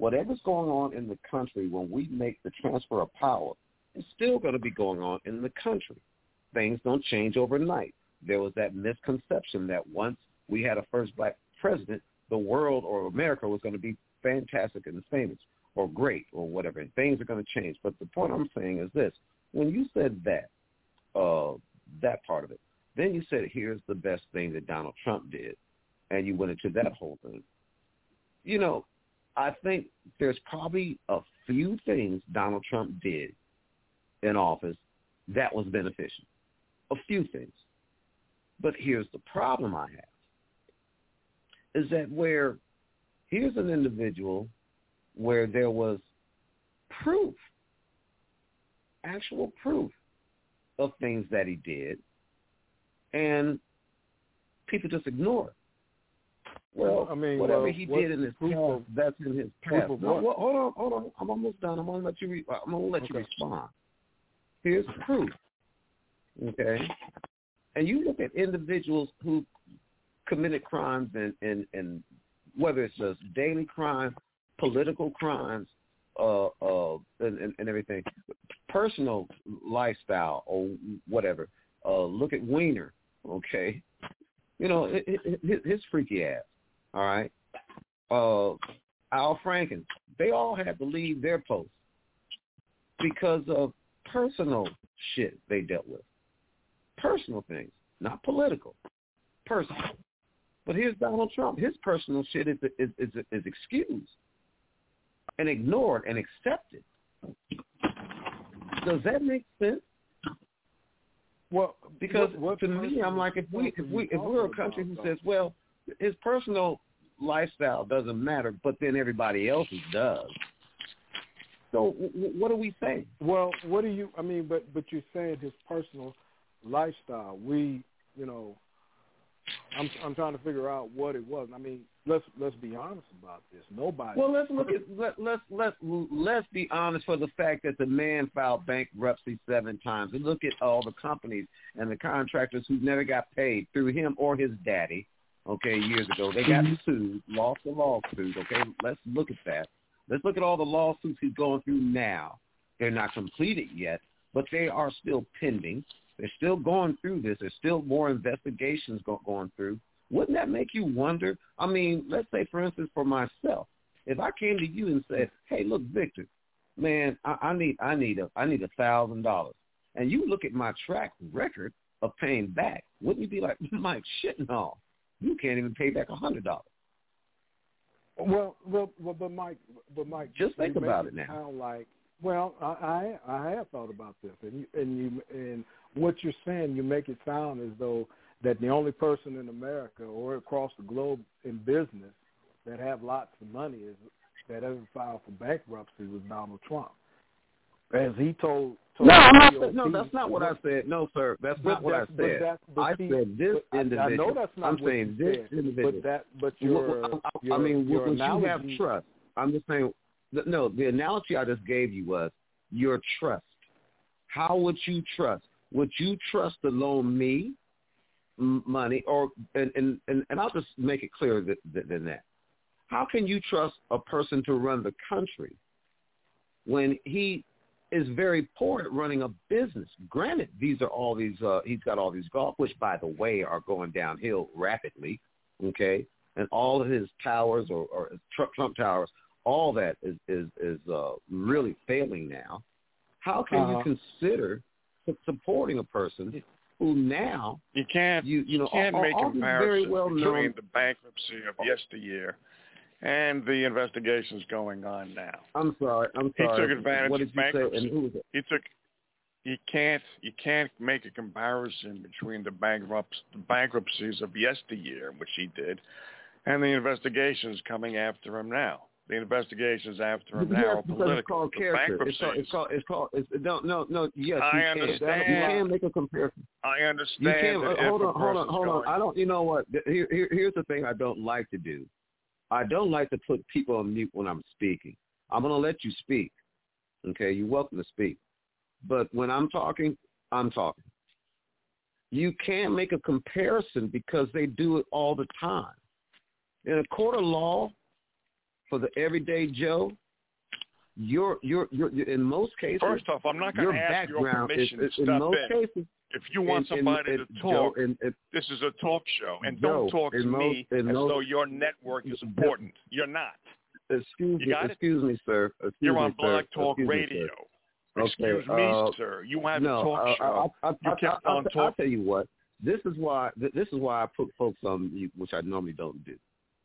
whatever's going on in the country when we make the transfer of power is still going to be going on in the country. Things don't change overnight. There was that misconception that once we had a first black president, the world or America was going to be fantastic and famous or great or whatever, and things are going to change. But the point I'm saying is this. When you said that, uh, that part of it, then you said, here's the best thing that Donald Trump did, and you went into that whole thing. You know, I think there's probably a few things Donald Trump did in office that was beneficial, a few things. But here's the problem I have, is that where here's an individual where there was proof, actual proof of things that he did, and people just ignore it. Well, I mean, whatever well, he did in his past, that's in his past. No, well, hold on, hold on. I'm almost done. I'm gonna let you. Re- I'm gonna let okay. you respond. Here's proof. Okay, and you look at individuals who committed crimes, and and, and whether it's just daily crimes, political crimes, uh, uh, and, and, and everything, personal lifestyle or whatever. Uh, look at Weiner. Okay, you know his, his freaky ass. All right. Uh, Al Franken, they all had to leave their posts because of personal shit they dealt with. Personal things, not political. Personal. But here's Donald Trump. His personal shit is is is, is excused and ignored and accepted. Does that make sense? Well, because what, what to me, I'm like, if we if we if we're a country who says, well, his personal lifestyle doesn't matter, but then everybody else's does. So w- what are we saying? Well, what do you? I mean, but but you're saying his personal lifestyle. We, you know, I'm I'm trying to figure out what it was. I mean, let's let's be honest about this. Nobody. Well, let's look at let let's let's let's be honest for the fact that the man filed bankruptcy seven times. And look at all the companies and the contractors who never got paid through him or his daddy. Okay, years ago they got sued, lost a lawsuit. Okay, let's look at that. Let's look at all the lawsuits he's going through now. They're not completed yet, but they are still pending. They're still going through this. There's still more investigations go- going through. Wouldn't that make you wonder? I mean, let's say, for instance, for myself, if I came to you and said, "Hey, look, Victor, man, I, I need, I need a, I need a thousand dollars," and you look at my track record of paying back, wouldn't you be like, "Mike, shit, no, you can't even pay back a hundred dollars"? Well, well, well, but Mike, but Mike, just think about it now. Sound like, well, I, I, I have thought about this, and you, and you, and what you're saying, you make it sound as though that the only person in America or across the globe in business that have lots of money is that ever filed for bankruptcy was Donald Trump, as he told. told no, I'm not, no, that's not what I said. No, sir, that's but not what that's, I said. But that's, but I see, said this individual. I, I know that's not I'm what saying you this said, individual. But that, but your, well, I, your, I mean, your would analogy, you have trust? I'm just saying. No, the analogy I just gave you was your trust. How would you trust? Would you trust to loan me money, or and and, and, and I'll just make it clearer th- th- than that. How can you trust a person to run the country when he is very poor at running a business? Granted, these are all these. Uh, he's got all these golf, which, by the way, are going downhill rapidly. Okay, and all of his towers or, or Trump, Trump towers, all that is is is uh, really failing now. How can uh-huh. you consider supporting a person who now you can't you you know you can't all, make all comparisons well between known, the bankruptcy of yesteryear and the investigations going on now. I'm sorry, I'm sorry. He took advantage what did of you bankruptcy. Say, and who was it? He took. You can't you can't make a comparison between the bankrupts the bankruptcies of yesteryear, which he did, and the investigations coming after him now. The investigations after him now yes, are political. It's called character. It's called, it's called, it's called, it's, no, no, no, yes, I you understand. Can. You can make a comparison. I understand. You can, that uh, hold if on, hold on, hold going, on. I don't, you know what, here, here, here's the thing I don't like to do. I don't like to put people on mute when I'm speaking. I'm going to let you speak, okay? You're welcome to speak. But when I'm talking, I'm talking. You can't make a comparison because they do it all the time. In a court of law, for the everyday Joe, your your your in most cases. First off, I'm not going to ask your permission is, to in step most in. Cases, if you want in, somebody in, to in, talk, Joe, in, in, this is a talk show, and Joe, don't talk to most, me as most, though your network is important. You're not. Excuse you me, got excuse it? me, sir. Excuse You're me, on Blog sir. Talk excuse Radio. Me, Excuse okay, me, uh, sir. You have no, a talk uh, show. I, I, you I, kept I, on I, talking. I'll tell you what. This is why. This is why I put folks on mute, which I normally don't do.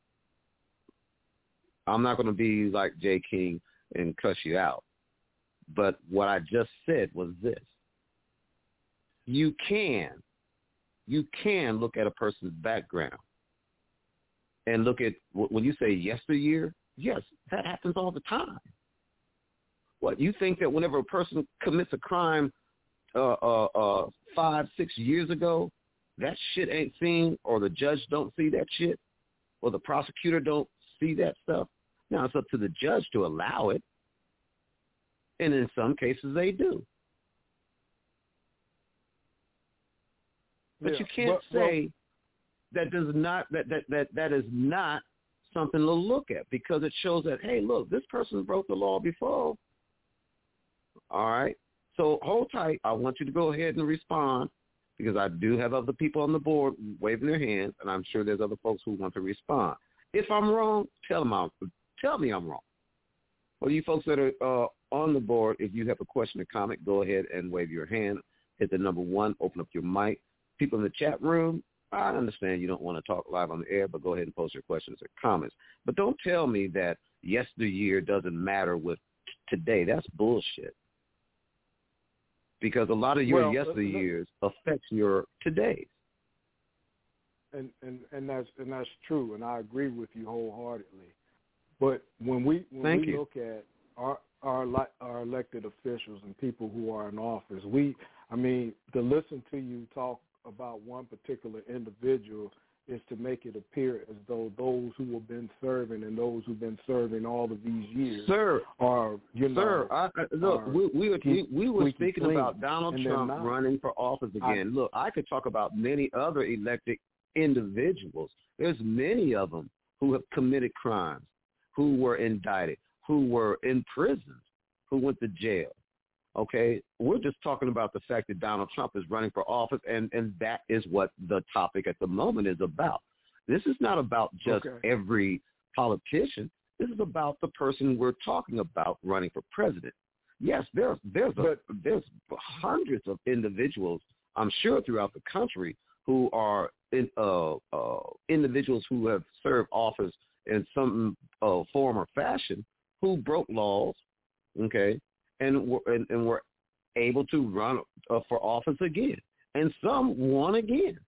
I'm not going to be like Jay King and cuss you out. But what I just said was this. You can, you can look at a person's background and look at, when you say yesteryear, yes, that happens all the time. What, you think that whenever a person commits a crime uh, uh, uh, five, six years ago, that shit ain't seen, or the judge don't see that shit, or the prosecutor don't see that stuff? Now, it's up to the judge to allow it. And in some cases, they do. But yeah, you can't well, say well, that does not that, that, that, that is not something to look at, because it shows that, hey, look, this person broke the law before. All right. So hold tight. I want you to go ahead and respond, because I do have other people on the board waving their hands, and I'm sure there's other folks who want to respond. If I'm wrong, tell them I'm, tell me I'm wrong. Well, you folks that are uh, on the board, if you have a question or comment, go ahead and wave your hand. Hit the number one, open up your mic. People in the chat room, I understand you don't want to talk live on the air, but go ahead and post your questions or comments. But don't tell me that yesteryear doesn't matter with t- today. That's bullshit. Because a lot of your well, yesteryears uh, affects your todays. And, and and that's and that's true, and I agree with you wholeheartedly. But when we when Thank we you. look at our our our elected officials and people who are in office, we I mean to listen to you talk about one particular individual is to make it appear as though those who have been serving and those who've been serving all of these years Sir, are, you know, sir, I, I, look, are we, we, were, we, we were speaking clean, about Donald Trump running for office again. I, look, I could talk about many other elected individuals. There's many of them who have committed crimes, who were indicted, who were in prison, who went to jail. Okay, we're just talking about the fact that Donald Trump is running for office, and, and that is what the topic at the moment is about. This is not about just okay. every politician. This is about the person we're talking about running for president. Yes, there's there's a, but, there's hundreds of individuals, I'm sure, throughout the country who are in, uh, uh, individuals who have served office in some uh, form or fashion who broke laws, okay, and were, and, and were able to run uh, for office again. And some won again.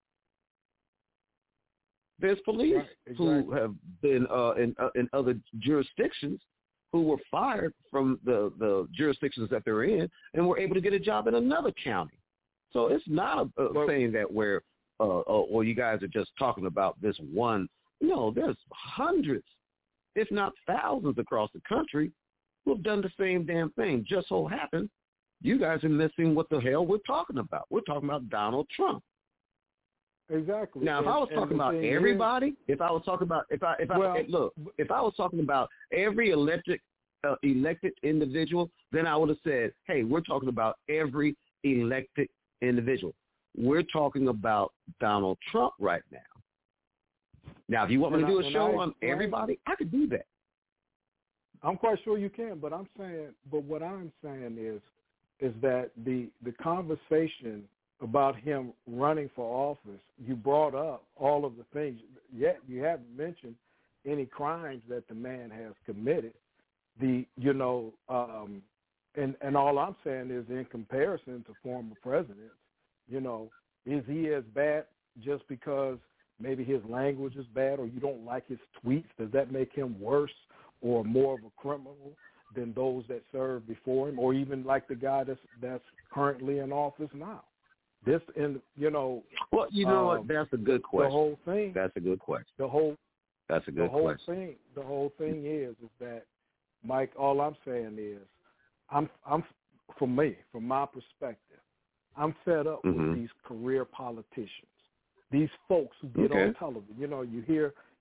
There's police right, exactly. who have been uh, in, uh, in other jurisdictions who were fired from the, the jurisdictions that they're in and were able to get a job in another county. So it's not a, a well, saying that where, uh, uh, well, you guys are just talking about this one. No, there's hundreds, if not thousands across the country who have done the same damn thing. Just so happens you guys are missing what the hell we're talking about. We're talking about Donald Trump. Exactly. Now, if and, I was talking about everybody, is, if I was talking about, if I, if well, I, look, if I was talking about every elected, uh, elected individual, then I would have said, hey, we're talking about every elected individual. We're talking about Donald Trump right now. Now, if you want me to do a show I, on everybody, I could do that. I'm quite sure you can, but I'm saying, but what I'm saying is, is that the the conversation about him running for office, you brought up all of the things, yet you haven't mentioned any crimes that the man has committed. The, you know, um, and, and all I'm saying is in comparison to former presidents, you know, is he as bad just because maybe his language is bad or you don't like his tweets? Does that make him worse or more of a criminal than those that served before him, or even like the guy that's, that's currently in office now? This, and you know, well, you know um, what? That's a good question. The whole thing. That's a good question. The whole. That's a good the whole question. Thing, the whole thing is, is that, Mike. All I'm saying is, I'm, I'm, for me, from my perspective, I'm fed up mm-hmm. with these career politicians, these folks who get okay. on television. You know, you hear,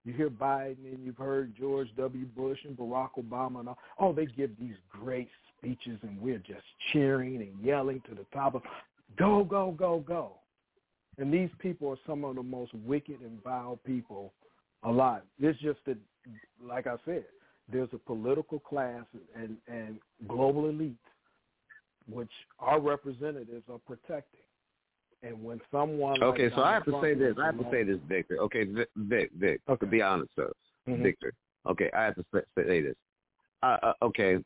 You hear Biden and you've heard George W. Bush and Barack Obama and all. Oh, they give these great speeches and we're just cheering and yelling to the top of, go, go, go, go. And these people are some of the most wicked and vile people alive. It's just that, like I said, there's a political class and, and global elites which our representatives are protecting. And when someone okay, like so I have to Trump say this. is, I have to say this, Victor. Okay, Vic, Vic, Vic okay. to be honest, sir, mm-hmm. Victor. Okay, I have to say, say this. Uh, uh, okay,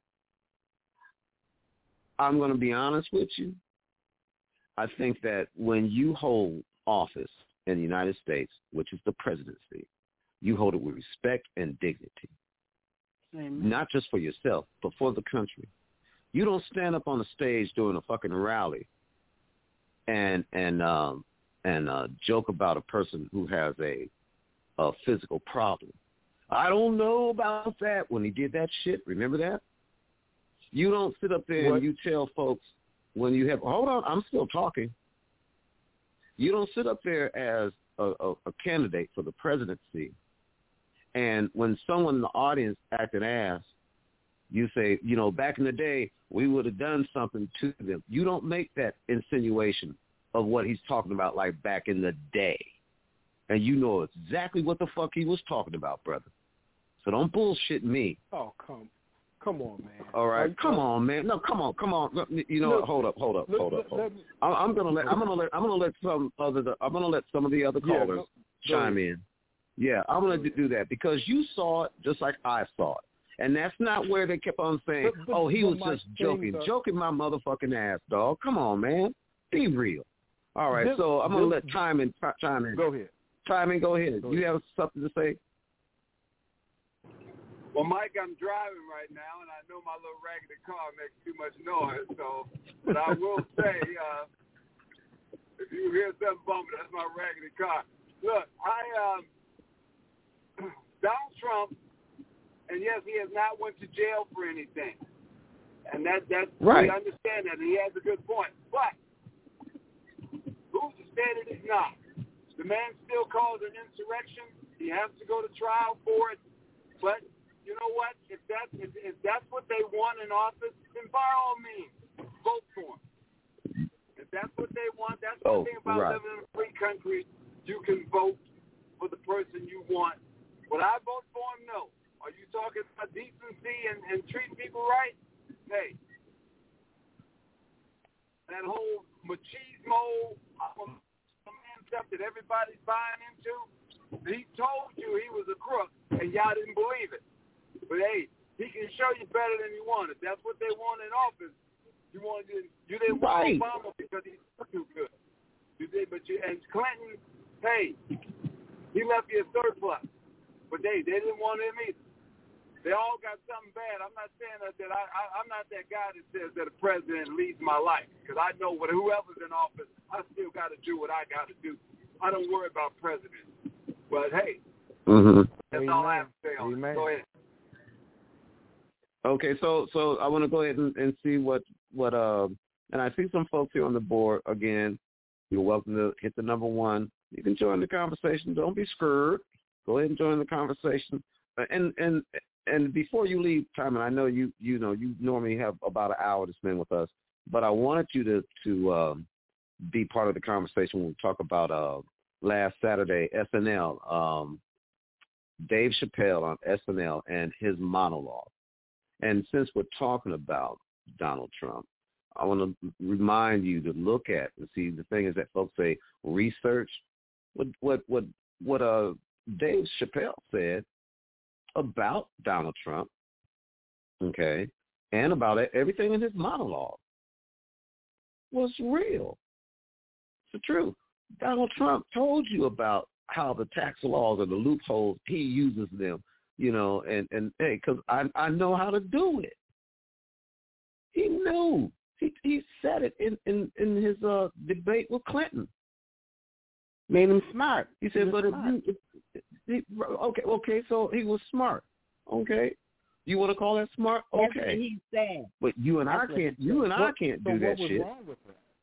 I'm going to be honest with you. I think that when you hold office in the United States, which is the presidency, you hold it with respect and dignity. Amen. Not just for yourself, but for the country. You don't stand up on the stage during a fucking rally and and um, and uh, joke about a person who has a a physical problem. I don't know about that when he did that shit. Remember that? You don't sit up there what? and you tell folks when you have, hold on, I'm still talking. You don't sit up there as a, a, a candidate for the presidency, and when someone in the audience act an ass, you say, you know, back in the day, we would have done something to them. You don't make that insinuation of what he's talking about like back in the day. And you know exactly what the fuck he was talking about, brother. So don't bullshit me. Oh, come come on, man. All right, you, come on, man. No, come on, come on. You know look, what? Hold up, hold up, look, hold up. look, Hold up. me, I'm, I'm gonna let I'm gonna let I'm gonna let some other I'm gonna let some of the other yeah, callers go, chime go in. Yeah, I'm gonna do that because you saw it just like I saw it, and that's not where they kept on saying, but, but, "Oh, he was just joking, are, joking my motherfucking ass, dog." Come on, man, be real. All right, this, so I'm gonna this, let chime in. Chime in. Go ahead. Chime in. Go ahead. Go you ahead. have something to say? Well, Mike, I'm driving right now, and I know my little raggedy car makes too much noise. So, but I will say, uh, if you hear something bumping, that's my raggedy car. Look, I um, Donald Trump, and yes, he has not went to jail for anything, and that that right. we understand that, and he has a good point. But who's to say that he's not? The man still calls an insurrection. He has to go to trial for it, but. You know what? If that's if, if that's what they want in office, then by all means, vote for them. If that's what they want, that's oh, the thing about right. living in a free country. You can vote for the person you want. Would I vote for him? No. Are you talking about decency and, and treating people right? Hey, that whole machismo stuff that everybody's buying into, he told you he was a crook, and y'all didn't believe it. But hey, he can show you better than you want. If that's what they want in office, you wanted you didn't right. want Obama because he's too good. You did, but you and Clinton, hey, he left you a surplus. But they they didn't want him either. They all got something bad. I'm not saying that, that I, I I'm not that guy that says that a president leads my life because I know what whoever's in office, I still got to do what I got to do. I don't worry about presidents. But hey, mm-hmm. that's Amen. all I have to say on Amen. it. Go ahead. Okay, so so I want to go ahead and, and see what what uh, and I see some folks here on the board again. You're welcome to hit the number one. You can join the conversation. Don't be scared. Go ahead and join the conversation. And and and before you leave, Timon, I know you you know you normally have about an hour to spend with us, but I wanted you to to um, be part of the conversation when we talk about uh, last Saturday S N L, um, Dave Chappelle on S N L and his monologue. And since we're talking about Donald Trump, I want to remind you to look at and see. The thing is that folks say research what what what what uh Dave Chappelle said about Donald Trump, okay, and about it, everything in his monologue was real. It's the truth. Donald Trump told you about how the tax laws and the loopholes he uses them. You know, and, and hey, because I I know how to do it. He knew. He he said it in, in, in his uh, debate with Clinton. Made him smart. He said, he but if smart. you, if, if, okay, okay, so he was smart. Okay, you want to call that smart? Okay. That's what he said. But you and That's I can't. You and what, I can't so do that what was shit. wrong with that?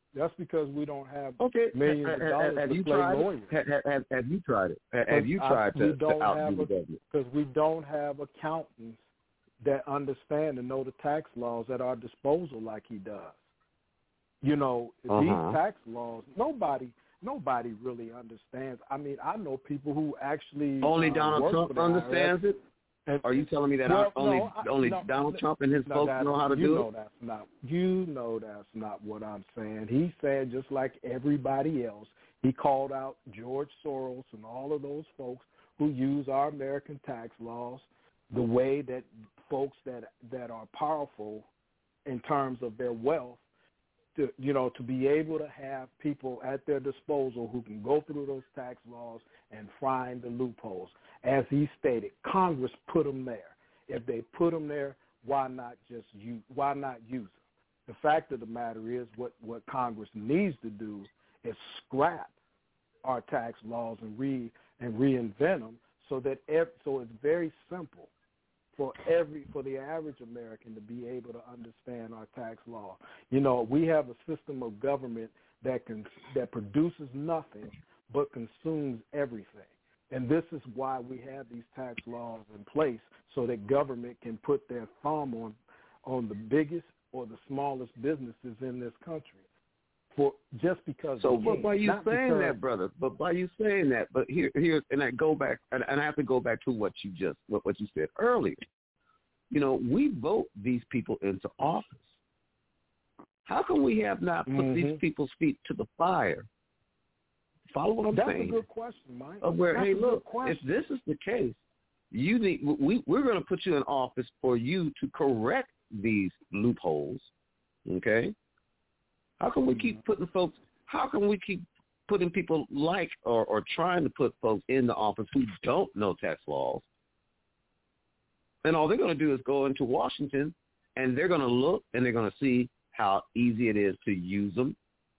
That's because we don't have okay. millions of dollars have, have to you play tried lawyers. Have, have, have you tried it? Have you I, tried to, to outdo the government? Because we don't have accountants that understand and know the tax laws at our disposal like he does. You know, uh-huh. these tax laws, nobody nobody really understands. I mean, I know people who actually only uh, Donald work Trump for the understands I R S. it. And, Are you telling me that well, only no, I, only no, Donald no, Trump and his no, folks that, know how to you do know it? That's not, you know that's not what I'm saying. He said just like everybody else, he called out George Soros and all of those folks who use our American tax laws the way that folks that that are powerful in terms of their wealth, to, you know, to be able to have people at their disposal who can go through those tax laws and find the loopholes. As he stated, Congress put them there. If they put them there, why not just use, why not use them? The fact of the matter is what, what Congress needs to do is scrap our tax laws and re and reinvent them so that ev- so it's very simple for every for the average American to be able to understand our tax law. You know, we have a system of government that can that produces nothing but consumes everything. And this is why we have these tax laws in place, so that government can put their thumb on on the biggest or the smallest businesses in this country. For just because. So, they but can, by you not saying because, that, brother, but by you saying that, but here, here, and I go back, and, and I have to go back to what you just, what, what you said earlier. You know, we vote these people into office. How come we have not put mm-hmm. these people's feet to the fire? Follow what I'm That's saying? That's a good question, Mike. Of where, That's hey, a look, good question. if this is the case, you need we we're going to put you in office for you to correct these loopholes. Okay? How can we keep putting folks? How can we keep putting people like or, or trying to put folks in the office who don't know tax laws? And all they're going to do is go into Washington, and they're going to look and they're going to see how easy it is to use them,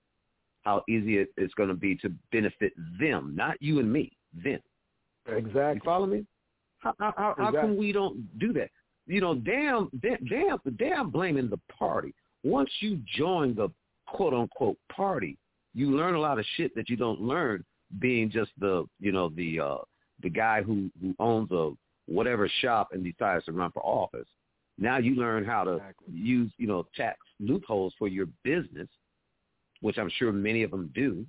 how easy it, it's going to be to benefit them, not you and me, them. Exactly. You follow me? How, how, how, exactly. how come we don't do that? You know, damn, damn, damn blaming the party. Once you join the quote-unquote party, you learn a lot of shit that you don't learn being just the, you know, the uh, the guy who, who owns a whatever shop and decides to run for office. Now you learn how to exactly. use, you know, tax loopholes for your business, which I'm sure many of them do,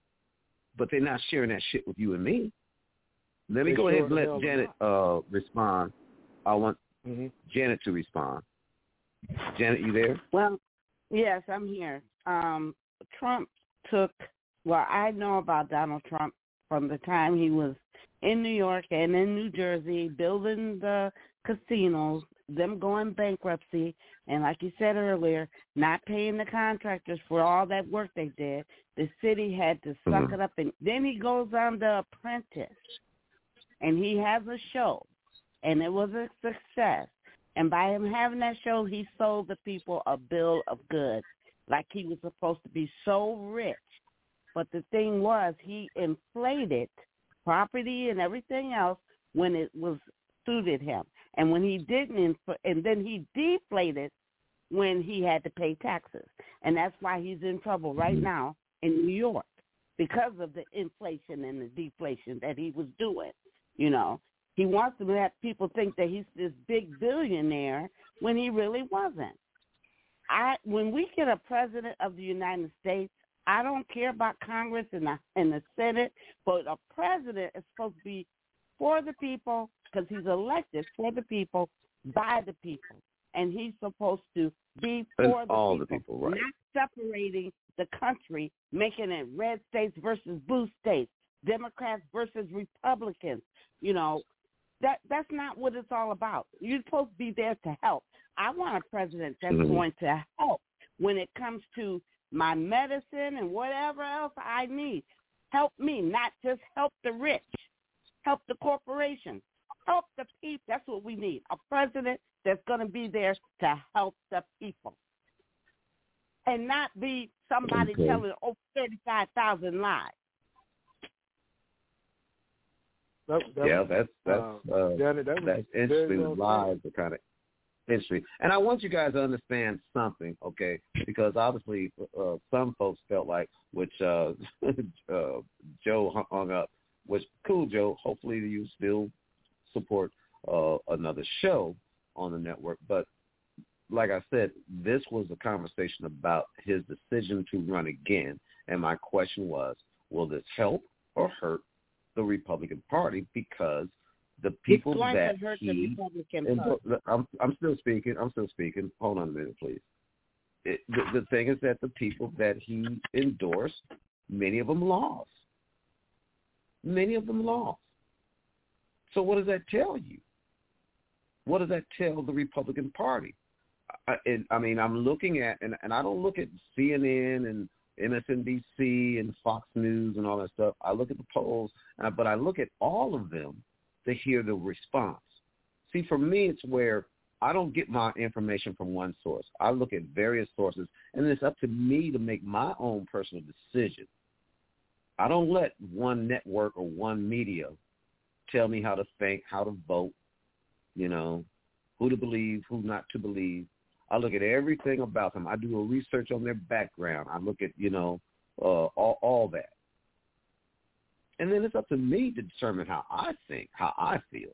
but they're not sharing that shit with you and me. Let me they go ahead and let Janet uh, respond. I want mm-hmm. Janet to respond. Janet, you there? Well, yes, I'm here. Um, Trump took, well, I know about Donald Trump from the time he was in New York and in New Jersey building the casinos, them going bankruptcy, and like you said earlier, not paying the contractors for all that work they did. The city had to suck mm-hmm. it up. And then he goes on The Apprentice, and he has a show, and it was a success. And by him having that show, he sold the people a bill of goods, like he was supposed to be so rich. But the thing was, he inflated property and everything else when it was suited him. And when he didn't, inf- and then he deflated when he had to pay taxes. And that's why he's in trouble right now in New York, because of the inflation and the deflation that he was doing. You know, he wants to let people think that he's this big billionaire when he really wasn't. I when we get a president of the United States, I don't care about Congress and the, and the Senate, but a president is supposed to be for the people, because he's elected for the people, by the people. And he's supposed to be for the all people, the people, right. not separating the country, making it red states versus blue states, Democrats versus Republicans. You know, that that's not what it's all about. You're supposed to be there to help. I want a president that's mm-hmm. going to help when it comes to my medicine and whatever else I need. Help me, not just help the rich. Help the corporations. Help the people. That's what we need. A president that's going to be there to help the people. And not be somebody okay. telling over thirty-five thousand lies. That, that yeah, was, that's, that's, uh, uh, Janet, that that's interesting. Well lies are kind of history. And I want you guys to understand something, okay? Because obviously uh, some folks felt like, which uh, uh, Joe hung up, which cool, Joe. Hopefully you still support uh, another show on the network. But like I said, this was a conversation about his decision to run again. And my question was, will this help or hurt the Republican Party? Because the people it's that hurt he, the Republican and, Party. I'm, I'm still speaking. I'm still speaking. Hold on a minute, please. It, the, the thing is that the people that he endorsed, many of them lost. Many of them lost. So what does that tell you? What does that tell the Republican Party? I, and, I mean, I'm looking at, and, and I don't look at C N N and M S N B C and Fox News and all that stuff. I look at the polls, and I, but I look at all of them to hear the response. See, for me, it's where I don't get my information from one source. I look at various sources, and it's up to me to make my own personal decision. I don't let one network or one media tell me how to think, how to vote, you know, who to believe, who not to believe. I look at everything about them. I do a research on their background. I look at, you know, uh, all, all that. And then it's up to me to determine how I think, how I feel.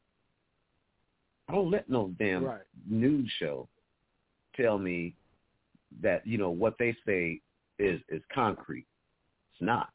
I don't let no damn right. news show tell me that, you know, what they say is, is concrete. It's not.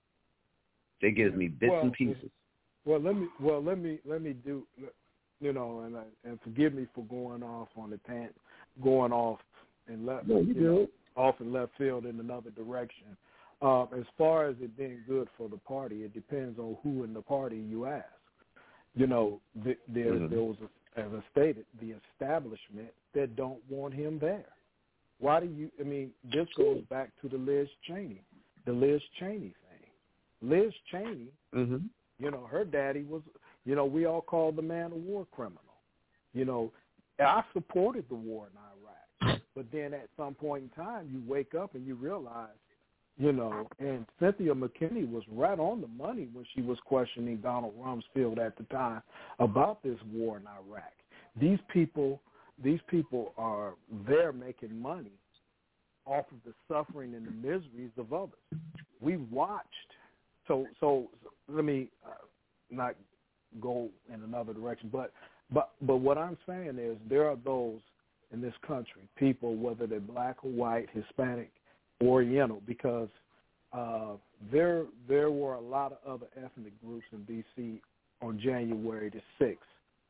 They give me bits well, and pieces. Well, let me well let me let me do, you know, and and forgive me for going off on the tangent, going off and left no, you you know, do. off in left field in another direction. Uh, as far as it being good for the party, it depends on who in the party you ask. You know, the, there mm-hmm. there was, a, as I stated, the establishment that don't want him there. Why do you? I mean, this goes back to the Liz Cheney, the Liz Cheney thing. Liz Cheney, mm-hmm. you know, her daddy was, you know, we all called the man a war criminal. You know, I supported the war in Iraq, but then at some point in time, you wake up and you realize, you know, and Cynthia McKinney was right on the money when she was questioning Donald Rumsfeld at the time about this war in Iraq. These people, these people are there making money off of the suffering and the miseries of others. We watched. So, so let me uh, not go in another direction, but, but, but what I'm saying is there are those in this country, people, whether they're black or white, Hispanic, Oriental, because uh, there there were a lot of other ethnic groups in D C on January the sixth,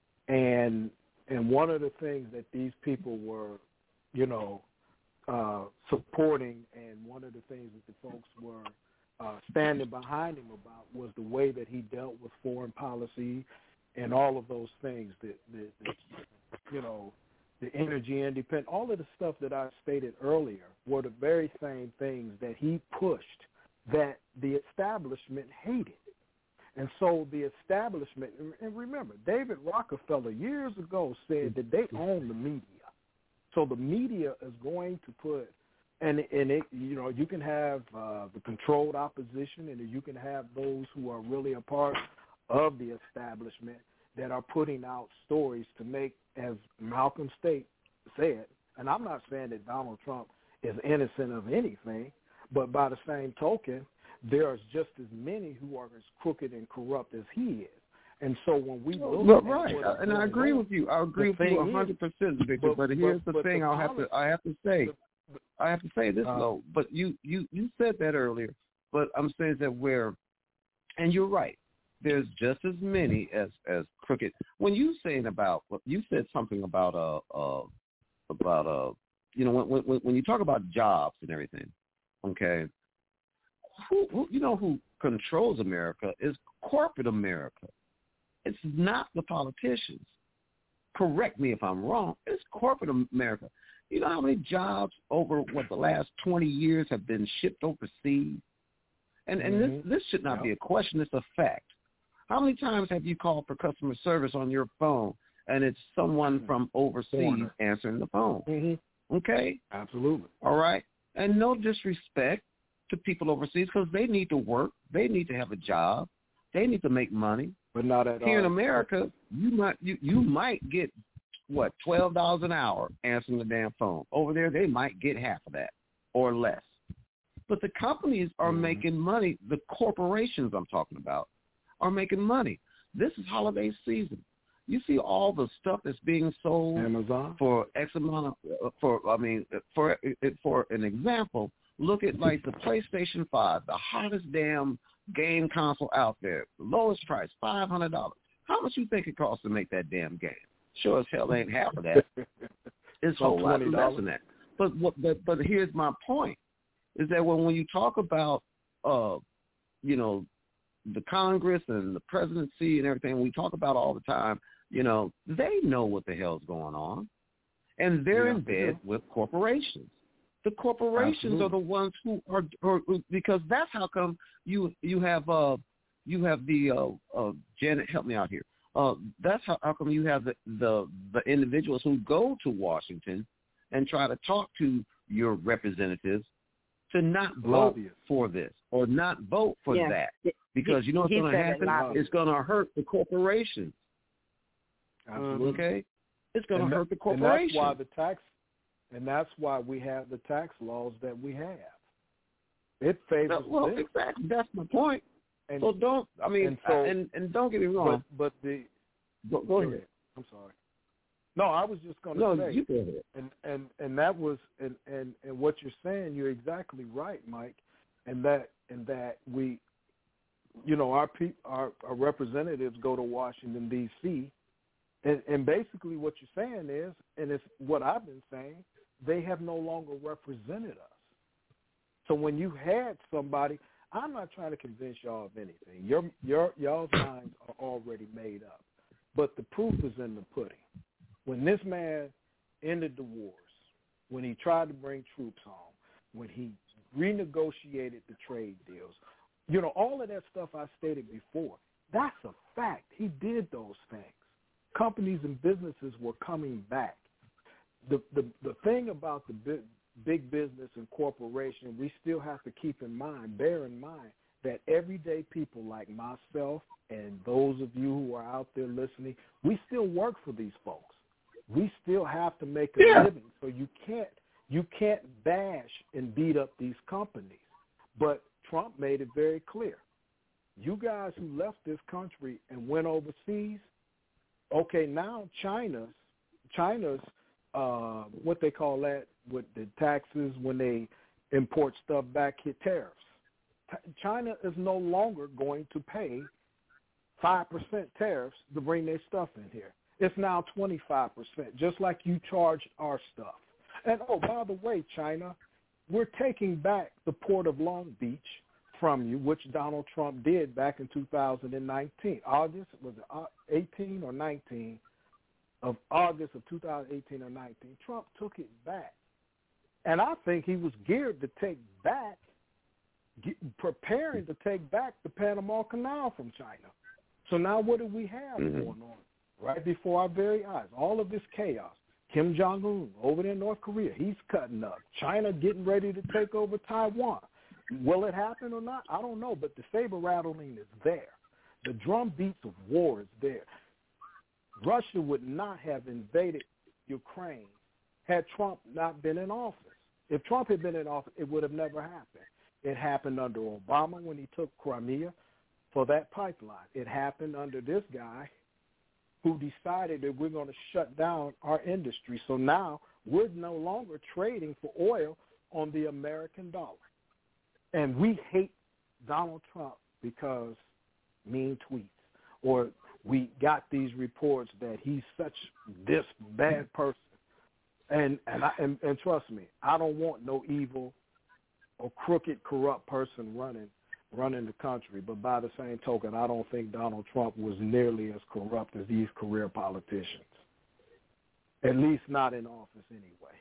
and and one of the things that these people were, you know, uh, supporting, and one of the things that the folks were uh, standing behind him about was the way that he dealt with foreign policy and all of those things that, that, that you know, the energy independent, all of the stuff that I stated earlier were the very same things that he pushed that the establishment hated. And so the establishment, and remember, David Rockefeller years ago said that they own the media. So the media is going to put, and, and it, you know, you can have uh, the controlled opposition, and you can have those who are really a part of the establishment that are putting out stories to make, as Malcolm State said, and I'm not saying that Donald Trump is innocent of anything, but by the same token, there's just as many who are as crooked and corrupt as he is. And so when we look well, at right, what and I agree on, with you. I agree with you one hundred percent, Victor. But, but here's but, the but thing: the I'll have to, I have to say, the, I have to say this uh, though. But you, you, you said that earlier. But I'm saying that where, and you're right. There's just as many as as crooked. When you saying about, you said something about uh uh about uh you know when when when you talk about jobs and everything, okay. Who, who you know who controls America is corporate America. It's not the politicians. Correct me if I'm wrong. It's corporate America. You know how many jobs over what the last twenty years have been shipped overseas? And and mm-hmm. this this should not yeah. be a question. It's a fact. How many times have you called for customer service on your phone and it's someone from overseas Foreigner. answering the phone? Mm-hmm. Okay? Absolutely. All right? And no disrespect to people overseas because they need to work. They need to have a job. They need to make money. But not at Here all. in America, you might you, you might get what, twelve dollars an hour answering the damn phone. Over there, they might get half of that or less. But the companies are mm-hmm. making money. The corporations I'm talking about are making money. This is holiday season. You see all the stuff that's being sold Amazon for X amount of, for, I mean, for for an example, look at like the PlayStation five, the hottest damn game console out there, the lowest price, five hundred dollars. How much you think it costs to make that damn game? Sure as hell ain't half of that. It's a whole lot less than that. But what? But, but here's my point: is that when when you talk about, uh, you know, the Congress and the presidency and everything, we talk about all the time. You know, they know what the hell's going on, and they're yeah, in bed yeah. with corporations. The corporations Absolutely. Are the ones who are, are, because that's how come you you have uh you have the uh, uh Janet, help me out here. Uh, that's how, how come you have the, the the individuals who go to Washington and try to talk to your representatives to not vote Obvious. For this or not vote for yeah. that, because you know what's going to happen? It it's going to hurt the corporations. Absolutely. Okay, it's going to and hurt the corporations. And that's why the tax, and that's why we have the tax laws that we have. It favors. Well, them. exactly. That's my point. And, so don't. I mean, and, so, and and don't get me wrong. But, but the go, go ahead. I'm sorry. No, I was just going to no, say. you go ahead. And and and that was and, and and what you're saying, you're exactly right, Mike. And that and that we, you know, our pe- our, our representatives go to Washington D C And, and basically what you're saying is, and it's what I've been saying, they have no longer represented us. So when you had somebody, I'm not trying to convince y'all of anything. Your your y'all's minds are already made up. But the proof is in the pudding. When this man ended the wars, when he tried to bring troops home, when he renegotiated the trade deals, you know, all of that stuff I stated before, that's a fact. He did those things. Companies and businesses were coming back. The the the thing about the big, big business and corporation, we still have to keep in mind, bear in mind, that everyday people like myself and those of you who are out there listening, we still work for these folks. We still have to make a yeah. living. So you can't you can't bash and beat up these companies. But Trump made it very clear. You guys who left this country and went overseas, okay, now China's China's uh, what they call that with the taxes when they import stuff back, hit tariffs. China is no longer going to pay five percent tariffs to bring their stuff in here. It's now twenty-five percent, just like you charged our stuff. And, oh, by the way, China, we're taking back the port of Long Beach from you, which Donald Trump did back in two thousand nineteen. August, was it eighteen or nineteen? Of August of two thousand eighteen or nineteen. Trump took it back. And I think he was geared to take back, get, preparing to take back the Panama Canal from China. So now what do we have mm-hmm. going on right before our very eyes? All of this chaos. Kim Jong-un over there in North Korea, he's cutting up. China getting ready to take over Taiwan. Will it happen or not? I don't know, but the saber rattling is there. The drum beats of war is there. Russia would not have invaded Ukraine had Trump not been in office. If Trump had been in office, it would have never happened. It happened under Obama when he took Crimea for that pipeline. It happened under this guy who decided that we're going to shut down our industry. So now we're no longer trading for oil on the American dollar. And we hate Donald Trump because mean tweets, or we got these reports that he's such this bad person. And and, I, and and trust me, I don't want no evil or crooked, corrupt person running running the country. But by the same token, I don't think Donald Trump was nearly as corrupt as these career politicians, at least not in office anyway.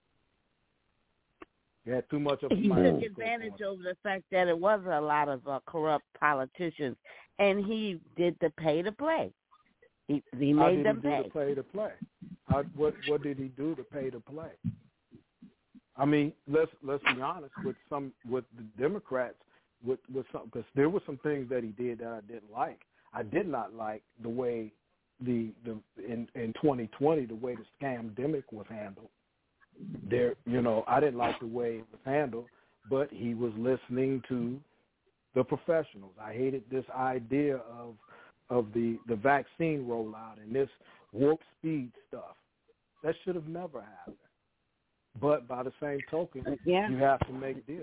He had too much of a He took advantage over the fact that it was a lot of uh, corrupt politicians, and he did the pay to play. He he made How did them he do pay. the pay to play? How, what what did he do to pay to play? I mean, let's let's be honest with some with the Democrats with with some, because there were some things that he did that I didn't like. I did not like the way the the in, in twenty twenty the way the scamdemic was handled. There, you know, I didn't like the way it was handled, but he was listening to the professionals. I hated this idea of of the, the vaccine rollout and this warp speed stuff. That should have never happened. But by the same token, yeah. you have to make deals.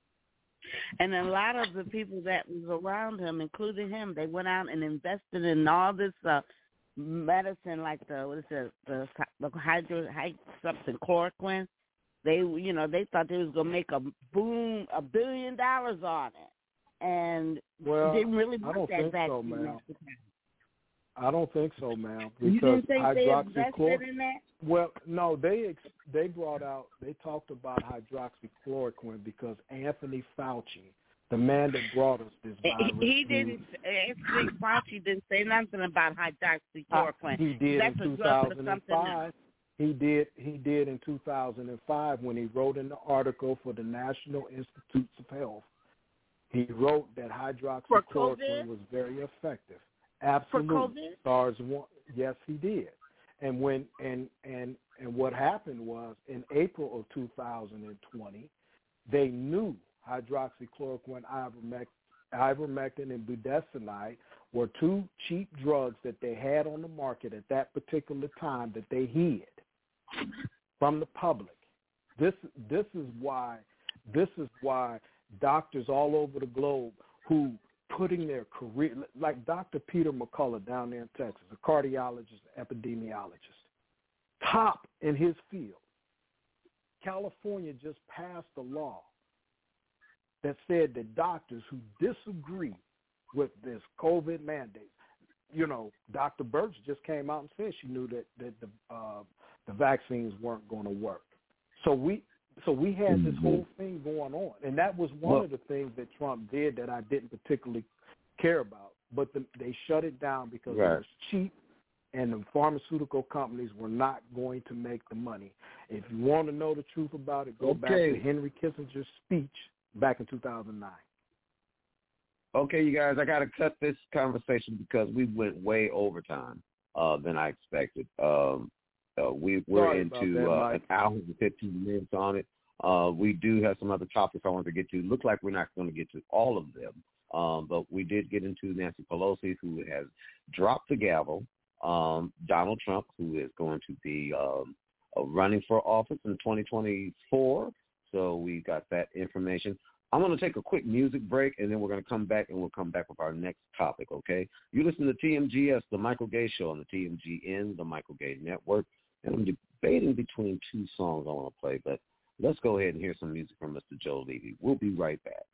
And a lot of the people that was around him, including him, they went out and invested in all this uh, medicine, like the what is it, the the hydro, hydro something chloroquine. They, you know, they thought they was gonna make a boom, a billion dollars on it, and well, didn't really want I don't that think vaccine. so, ma'am. I don't think so, ma'am. Because you didn't think they invested in that? Well, no, they ex- they brought out, they talked about hydroxychloroquine because Anthony Fauci, the man that brought us this virus. He, he didn't, Anthony Fauci didn't say nothing about hydroxychloroquine. Uh, he did That's in two thousand five. He did, he did in two thousand five when he wrote in the article for the National Institutes of Health. He wrote that hydroxychloroquine was very effective. Absolutely. SARS one, yes, he did. And when and and and what happened was in April of two thousand twenty, they knew hydroxychloroquine, ivermectin, ivermectin, and budesonide were two cheap drugs that they had on the market at that particular time that they hid from the public. This this is why this is why doctors all over the globe who putting their career, like Doctor Peter McCullough down there in Texas, a cardiologist, epidemiologist, top in his field. California just passed a law that said that doctors who disagree with this COVID mandate, you know, Doctor Birch just came out and said she knew that, that the uh, the vaccines weren't going to work. So we So we had this whole thing going on, and that was one well, of the things that Trump did that I didn't particularly care about. But the, they shut it down because right. it was cheap, and the pharmaceutical companies were not going to make the money. If you want to know the truth about it, go okay. back to Henry Kissinger's speech back in two thousand nine. Okay, you guys, I got to cut this conversation because we went way over time uh, than I expected. Um, Uh, we, we're Sorry into that, uh, an hour and fifteen minutes on it. Uh, we do have some other topics I want to get to. Look like we're not going to get to all of them, um, but we did get into Nancy Pelosi, who has dropped the gavel, um, Donald Trump, who is going to be um, uh, running for office in twenty twenty-four. So we got that information. I'm going to take a quick music break, and then we're going to come back, and we'll come back with our next topic, okay? You listen to T M G S, The Michael Gay Show, on the T M G N, The Michael Gay Network. And I'm debating between two songs I want to play, but let's go ahead and hear some music from Mister Joe Levy. We'll be right back.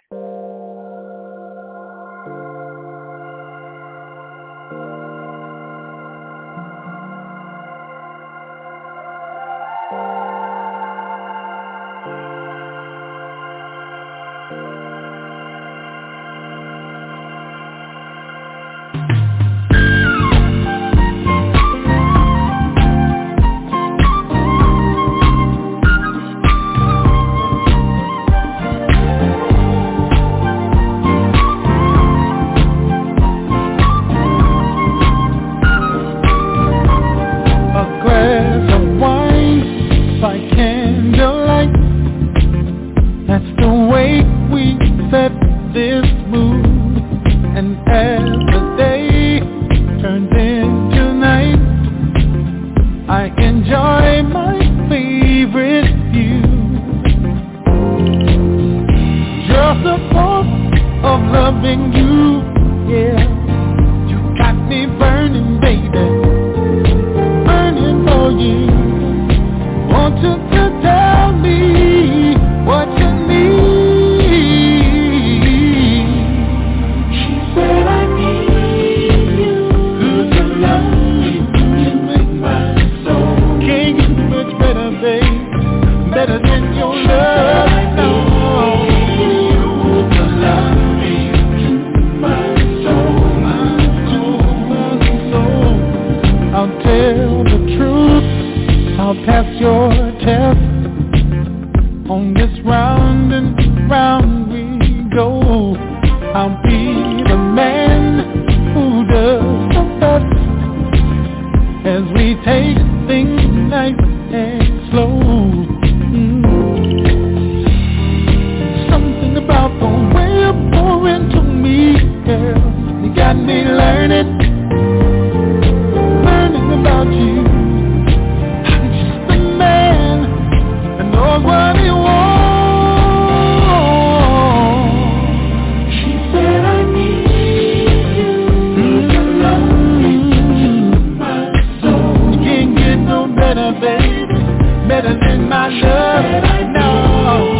take things nice and slow. Mm. Something about the way you're pouring to me, girl. You got me learning, learning about you. I'm just a man that knows what he wants. She said I need you to love me, my soul. You can't get no better, baby, better than my love. No.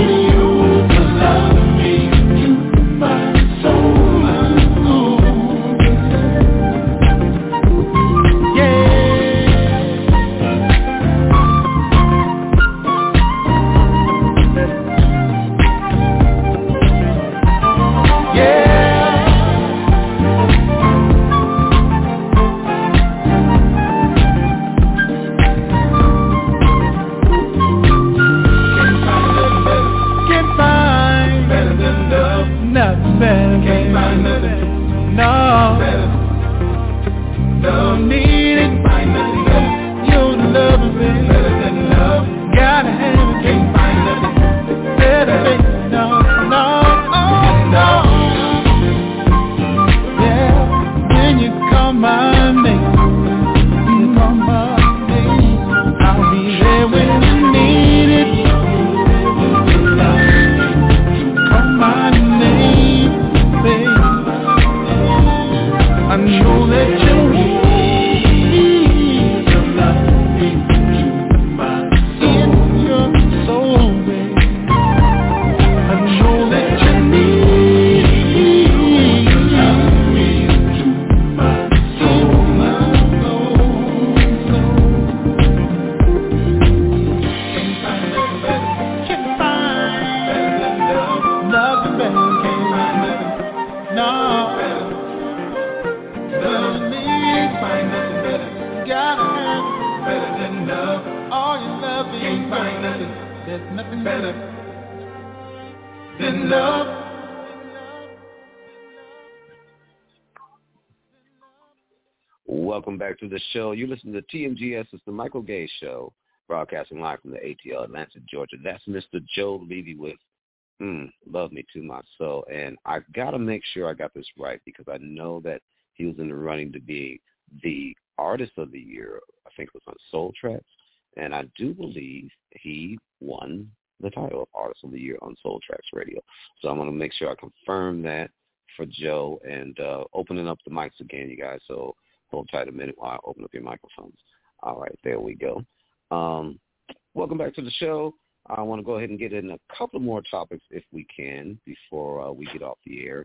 Welcome back to the show. You listen to T M G S. It's the Michael Gay Show, broadcasting live from the A T L, Atlanta, Georgia. That's Mister Joe Levy with mm, Love Me to My Soul. And I got to make sure I got this right because I know that he was in the running to be the Artist of the Year. I think it was on Soul Tracks. And I do believe he won the title of Artist of the Year on Soul Tracks Radio. So I'm going to make sure I confirm that for Joe and uh, opening up the mics again, you guys. So hold tight a minute while I open up your microphones. All right, there we go. Um, welcome back to the show. I want to go ahead and get in a couple more topics if we can before uh, we get off the air.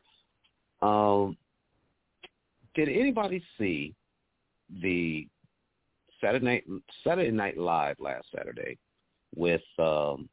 Um, did anybody see the Saturday Night, Saturday Night Live last Saturday with um,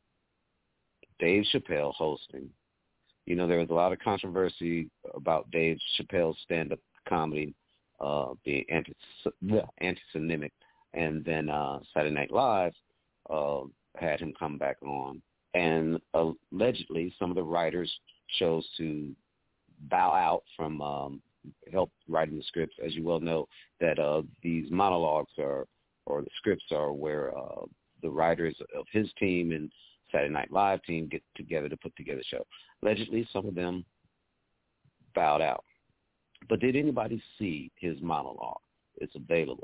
Dave Chappelle hosting? You know, there was a lot of controversy about Dave Chappelle's stand-up comedy Uh, being anti anti-Semitic, and then uh, Saturday Night Live uh, had him come back on, and uh, allegedly some of the writers chose to bow out from um, help writing the scripts. As you well know, that uh, these monologues are, or the scripts are where uh, the writers of his team and Saturday Night Live team get together to put together a show. Allegedly, some of them bowed out. But did anybody see his monologue? It's available.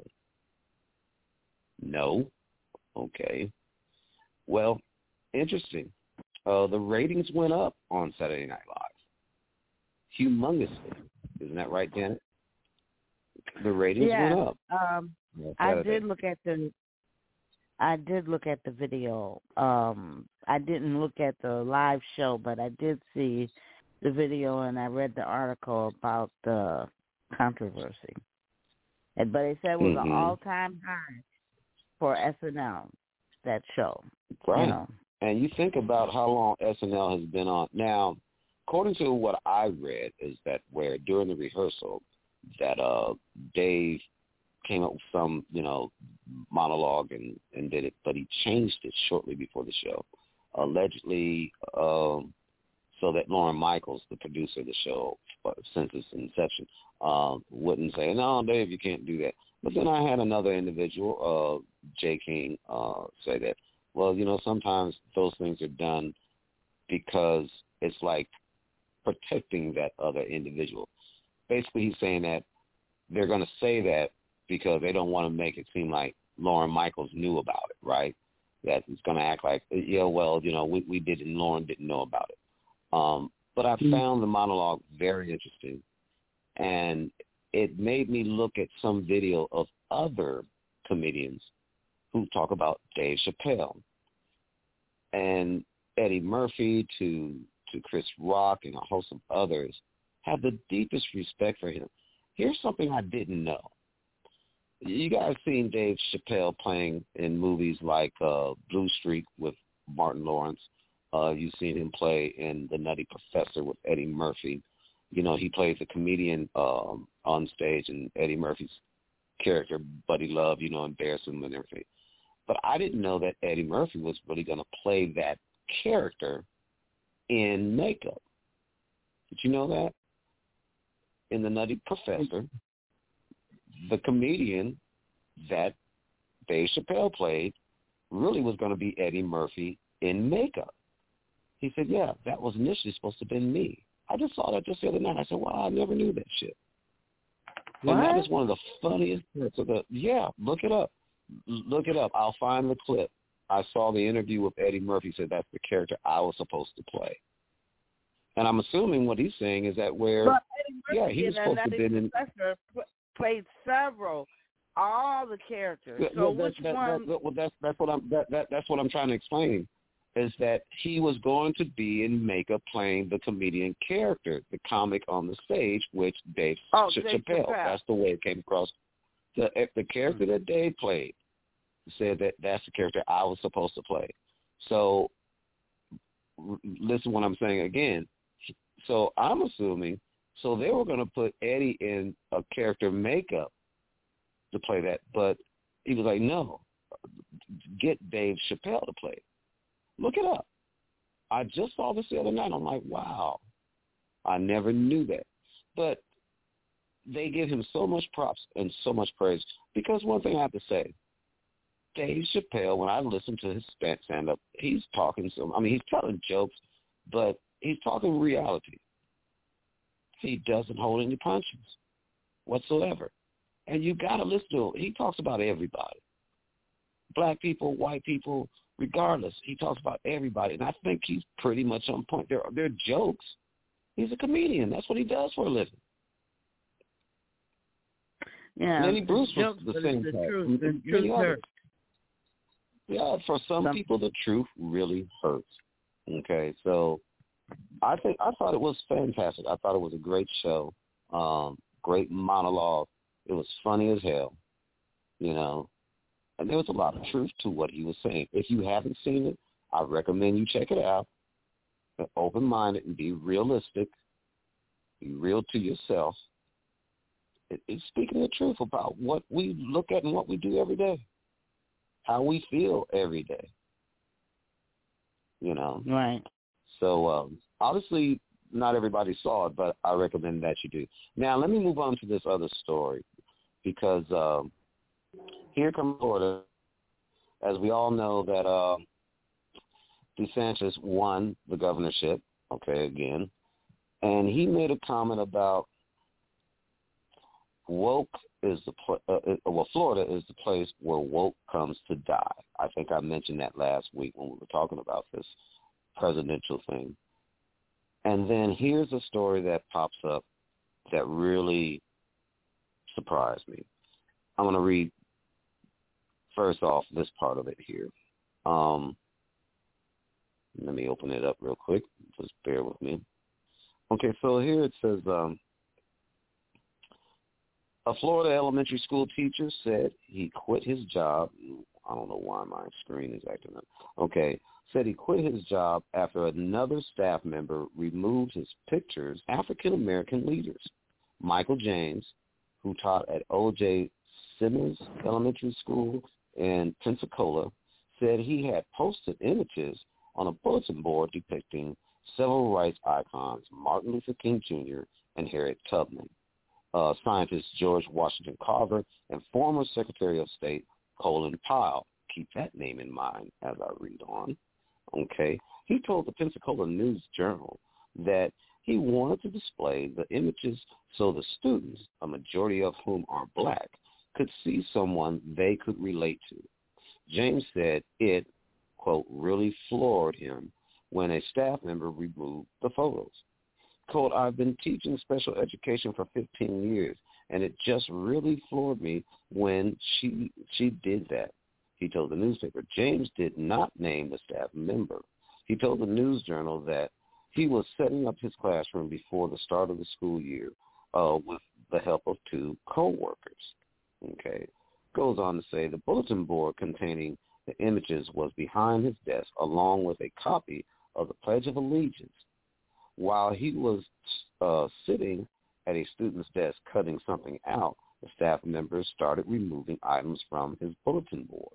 No? Okay. Well, interesting. Uh, the ratings went up on Saturday Night Live. Humongously. Isn't that right, Janet? The ratings yeah, went up. Um, I did look at the I did look at the video. Um, I didn't look at the live show, but I did see the video, and I read the article about the controversy. And, but it said it was mm-hmm. an all-time high for S N L, that show. Right. You know. And you think about how long S N L has been on. Now, according to what I read, is that where during the rehearsal that uh, Dave came up with some, you know, monologue and, and did it, but he changed it shortly before the show. Allegedly, um, so that Lauren Michaels, the producer of the show, since its inception, um, wouldn't say, no, Dave, you can't do that. But then I had another individual, uh, Jay King, uh, say that, well, you know, sometimes those things are done because it's like protecting that other individual. Basically, he's saying that they're going to say that because they don't want to make it seem like Lauren Michaels knew about it, right? That it's going to act like, yeah, well, you know, we, we did and Lauren didn't know about it. Um, but I mm-hmm. found the monologue very interesting, and it made me look at some video of other comedians who talk about Dave Chappelle and Eddie Murphy to to Chris Rock and a host of others have the deepest respect for him. Here's something I didn't know. You guys seen Dave Chappelle playing in movies like uh, Blue Streak with Martin Lawrence. Uh, you've seen him play in The Nutty Professor with Eddie Murphy. You know, he plays a comedian um, on stage, and Eddie Murphy's character, Buddy Love, you know, embarrass him and everything. But I didn't know that Eddie Murphy was really going to play that character in makeup. Did you know that? In The Nutty Professor, the comedian that Dave Chappelle played really was going to be Eddie Murphy in makeup. He said, yeah, that was initially supposed to have been me. I just saw that just the other night. I said, wow, I never knew that shit. What? And that is one of the funniest parts of the, yeah, look it up. Look it up. I'll find the clip. I saw the interview with Eddie Murphy. Said that's the character I was supposed to play. And I'm assuming what he's saying is that where, but Eddie Murphy yeah, he was supposed to have been in. Played several, all the characters. Yeah, so yeah, which that, one? That, well, that's that's what I'm that, that that's what I'm trying to explain, is that he was going to be in makeup playing the comedian character, the comic on the stage, which Dave oh, Ch- Dave Chappelle. Chappelle. That's the way it came across. The the character that Dave played said that that's the character I was supposed to play. So r- listen what I'm saying again. So I'm assuming, so they were going to put Eddie in a character makeup to play that, but he was like, no, get Dave Chappelle to play it. Look it up. I just saw this the other night. I'm like, wow, I never knew that. But they give him so much props and so much praise, because one thing I have to say, Dave Chappelle, when I listen to his stand-up, he's talking some, I mean, he's telling jokes, but he's talking reality. He doesn't hold any punches whatsoever. And you got to listen to him. He talks about everybody. Black people, white people, regardless. He talks about everybody. And I think he's pretty much on point. They're, they're jokes. He's a comedian. That's what he does for a living. Yeah. Lenny Bruce was jokes, the but same it's the type. truth. The Many truth others. hurts. Yeah, for some, some people, the truth really hurts. Okay, so I think I thought it was fantastic. I thought it was a great show, um, great monologue. It was funny as hell, you know, and there was a lot of truth to what he was saying. If you haven't seen it, I recommend you check it out. Be open-minded and be realistic. Be real to yourself. It, it's speaking the truth about what we look at and what we do every day, how we feel every day. You know, right? So um, obviously, not everybody saw it, but I recommend that you do. Now, let me move on to this other story, because um, here comes Florida. As we all know, that uh, DeSantis won the governorship. Okay, again, and he made a comment about woke is the pl- uh, well, Florida is the place where woke comes to die. I think I mentioned that last week when we were talking about this presidential thing. And then here's a story that pops up that really surprised me. I'm going to read first off this part of it here. Um, let me open it up real quick. Just bear with me. Okay, so here it says, um, a Florida elementary school teacher said he quit his job. I don't know why my screen is acting up. Okay, said he quit his job after another staff member removed his pictures of African-American leaders. Michael James, who taught at O J Simmons Elementary School in Pensacola, said he had posted images on a bulletin board depicting civil rights icons Martin Luther King Junior and Harriet Tubman. uh, scientist George Washington Carver and former Secretary of State Colin Powell. Keep that name in mind as I read on. Okay. He told the Pensacola News Journal that he wanted to display the images so the students, a majority of whom are black, could see someone they could relate to. James said it, quote, really floored him when a staff member removed the photos. Quote, I've been teaching special education for fifteen years, and it just really floored me when she she did that. He told the newspaper. James did not name the staff member. He told the News Journal that he was setting up his classroom before the start of the school year uh, with the help of two co-workers. Okay. Goes on to say the bulletin board containing the images was behind his desk along with a copy of the Pledge of Allegiance. While he was uh, sitting at a student's desk cutting something out, the staff members started removing items from his bulletin board.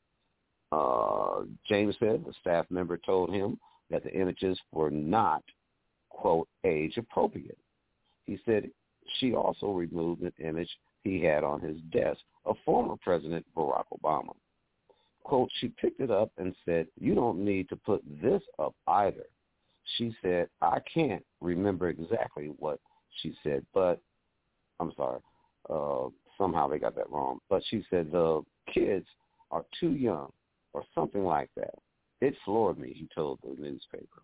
Uh, James said the staff member told him that the images were not, quote, age appropriate. He said she also removed an image he had on his desk of former President Barack Obama. Quote, she picked it up and said, you don't need to put this up either. She said, I can't remember exactly what she said, but I'm sorry, uh, somehow they got that wrong. But she said the kids are too young or something like that. It floored me, he told the newspaper.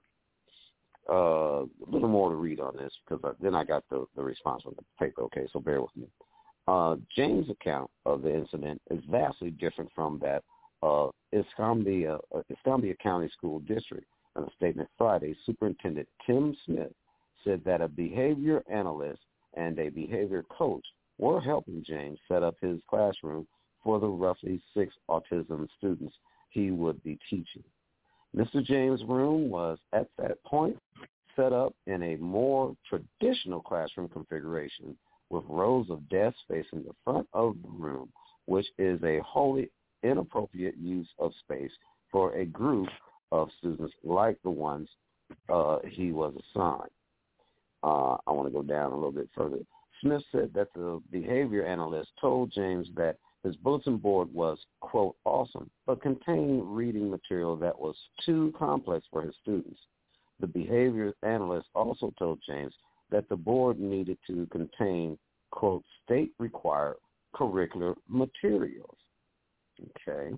Uh, a little more to read on this because I, then I got the, the response from the paper. Okay, so bear with me. Uh, James' account of the incident is vastly different from that of Escambia, uh, Escambia County School District. In a statement Friday, Superintendent Tim Smith said that a behavior analyst and a behavior coach were helping James set up his classroom for the roughly six autism students he would be teaching. Mister James' room was, at that point, set up in a more traditional classroom configuration with rows of desks facing the front of the room, which is a wholly inappropriate use of space for a group of students like the ones uh, he was assigned. Uh, I want to go down a little bit further. Smith said that the behavior analyst told James that his bulletin board was, quote, awesome, but contained reading material that was too complex for his students. The behavior analyst also told James that the board needed to contain, quote, state-required curricular materials. Okay.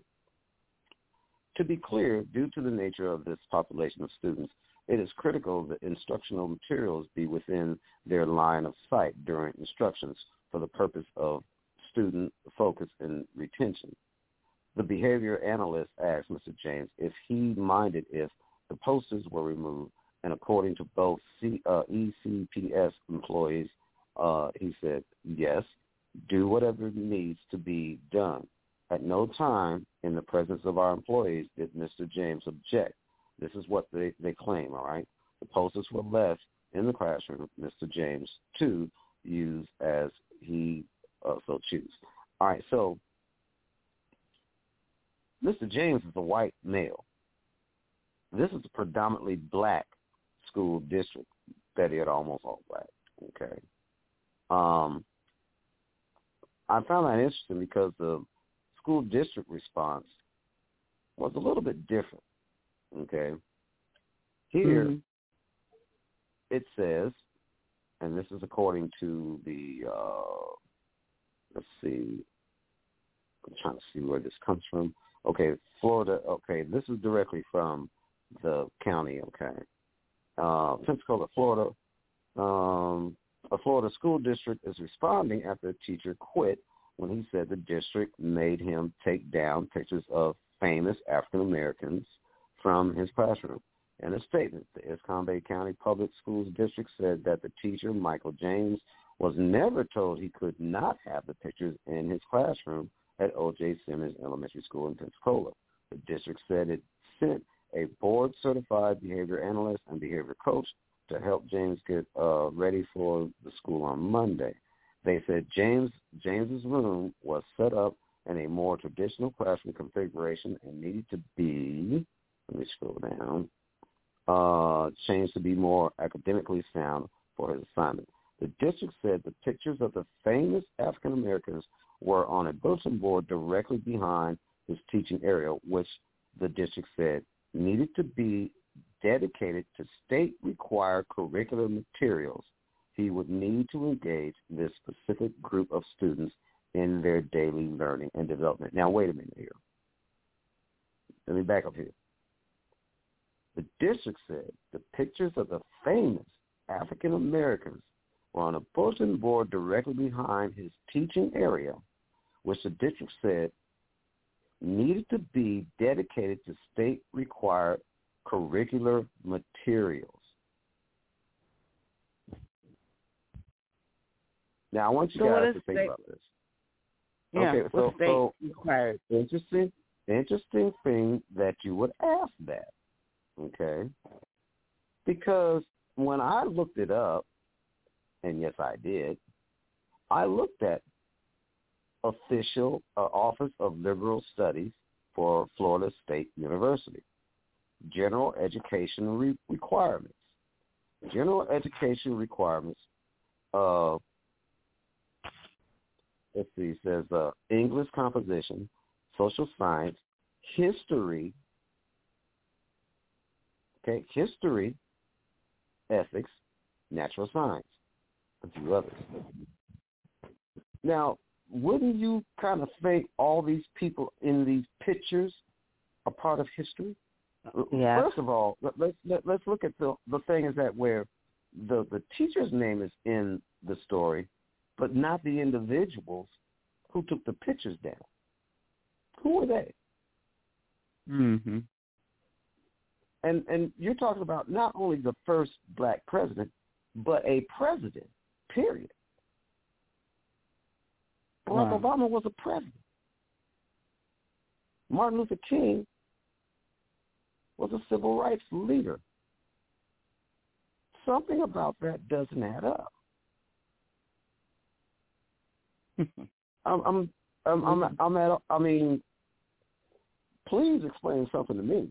To be clear, due to the nature of this population of students, it is critical that instructional materials be within their line of sight during instructions for the purpose of student focus and retention. The behavior analyst asked Mister James if he minded if the posters were removed, and according to both C, uh, E C P S employees, uh, he said, yes, do whatever needs to be done. At no time in the presence of our employees did Mister James object. This is what they, they claim, all right? The posters were left in the classroom, Mister James, to use as he uh, so choose. All right, so Mister James is a white male. This is a predominantly black school district, that is almost all black, okay? Um, I found that interesting because the school district response was a little bit different, okay? Here, mm-hmm. It says, and this is according to the, uh, let's see, I'm trying to see where this comes from. Okay, Florida, okay, this is directly from the county, okay? Uh, Pensacola, Florida, um, a Florida school district is responding after a teacher quit when he said the district made him take down pictures of famous African Americans from his classroom. In a statement, the Escambia County Public Schools District said that the teacher, Michael James, was never told he could not have the pictures in his classroom at O J Simmons Elementary School in Pensacola. The district said it sent a board-certified behavior analyst and behavior coach to help James get uh, ready for the school on Monday. They said James James's room was set up in a more traditional classroom configuration and needed to be, let me scroll down, uh, changed to be more academically sound for his assignment. The district said the pictures of the famous African Americans were on a bulletin board directly behind his teaching area, which the district said needed to be dedicated to state-required curricular materials. He would need to engage this specific group of students in their daily learning and development. Now, wait a minute here. Let me back up here. The district said the pictures of the famous African Americans were on a bulletin board directly behind his teaching area, which the district said needed to be dedicated to state-required curricular materials. Now, I want you so guys to think state, about this. Yeah, okay, so, state so required? Interesting, interesting thing that you would ask that, okay? Because when I looked it up, and yes, I did, I looked at official uh, Office of Liberal Studies for Florida State University, general education re- requirements. General education requirements, uh, let's see, it says uh, English composition, social science, history, okay, history, ethics, natural science, a few others. Now, wouldn't you kind of think all these people in these pictures are part of history? Yeah. First of all, let, let's let, let's look at the the thing is that where the the teacher's name is in the story, but not the individuals who took the pictures down. Who are they? Mm-hmm. And and you're talking about not only the first black president, but a president. Period. Barack Wow. Obama was a president. Martin Luther King was a civil rights leader. Something about that doesn't add up. I'm, I'm, I'm, I'm, I'm at. I mean, please explain something to me.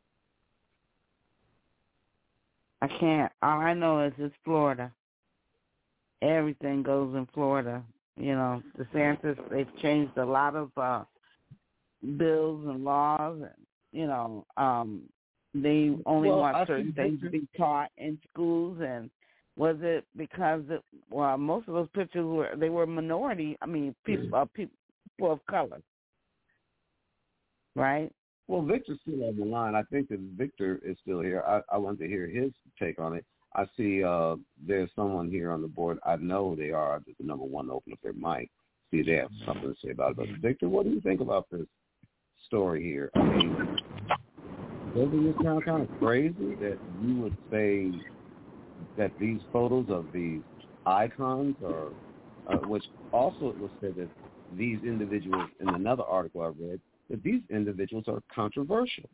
I can't. All I know is it's Florida. Everything goes in Florida. You know, DeSantis, they've changed a lot of uh, bills and laws. And, you know, um, they only well, want I certain things to Victor. be taught in schools. And was it because, it, well, most of those pictures were, they were minority, I mean, people, uh, people of color, right? Well, Victor's still on the line. I think that Victor is still here. I, I want to hear his take on it. I see uh, there's someone here on the board. I know they are the number one to open up their mic. See, they have something to say about it. But Victor, what do you think about this story here? I mean, doesn't it sound kind of crazy that you would say that these photos of these icons are, uh, which also it was said that these individuals, in another article I read, that these individuals are controversial.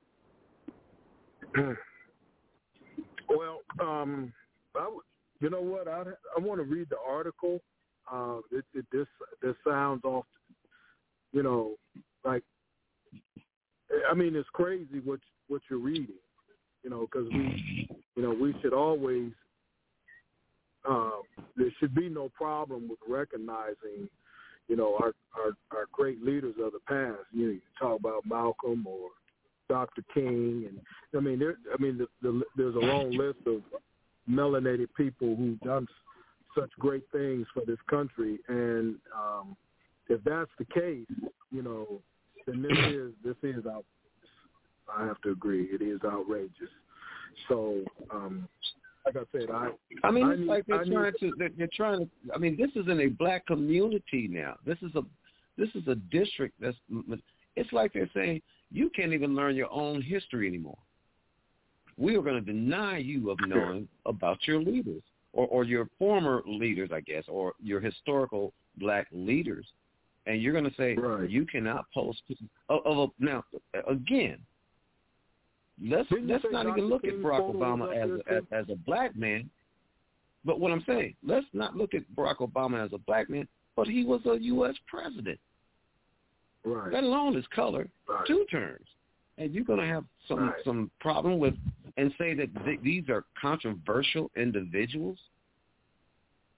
Well, um, I w- you know what? I I want to read the article. Uh, it, it this this sounds off, you know, like I mean it's crazy what what you're reading, you know, because we you know we should always uh, there should be no problem with recognizing, you know, our, our our great leaders of the past. You know, you talk about Malcolm or Doctor King, and I mean, there, I mean, the, the, there's a long list of melanated people who've done such great things for this country, and um, if that's the case, you know, then this is this is outrageous. I have to agree, it is outrageous. So, um, like I said, I I mean, I it's need, like they're I trying need, to they're, they're trying to. I mean, this is in a black community now. This is a this is a district that's. It's like they're saying, you can't even learn your own history anymore. We are going to deny you of knowing about your leaders or, or your former leaders, I guess, or your historical black leaders. And you're going to say, right. You cannot post. Of, of a, now, again, let's, let's not Doctor even look King's at Barack photo Obama was as up a, there as, as a black man. But what I'm saying, let's not look at Barack Obama as a black man, but he was a U S president. Right. Let alone his color, right. two terms. And you're going to have some right. some problem with and say that th- these are controversial individuals?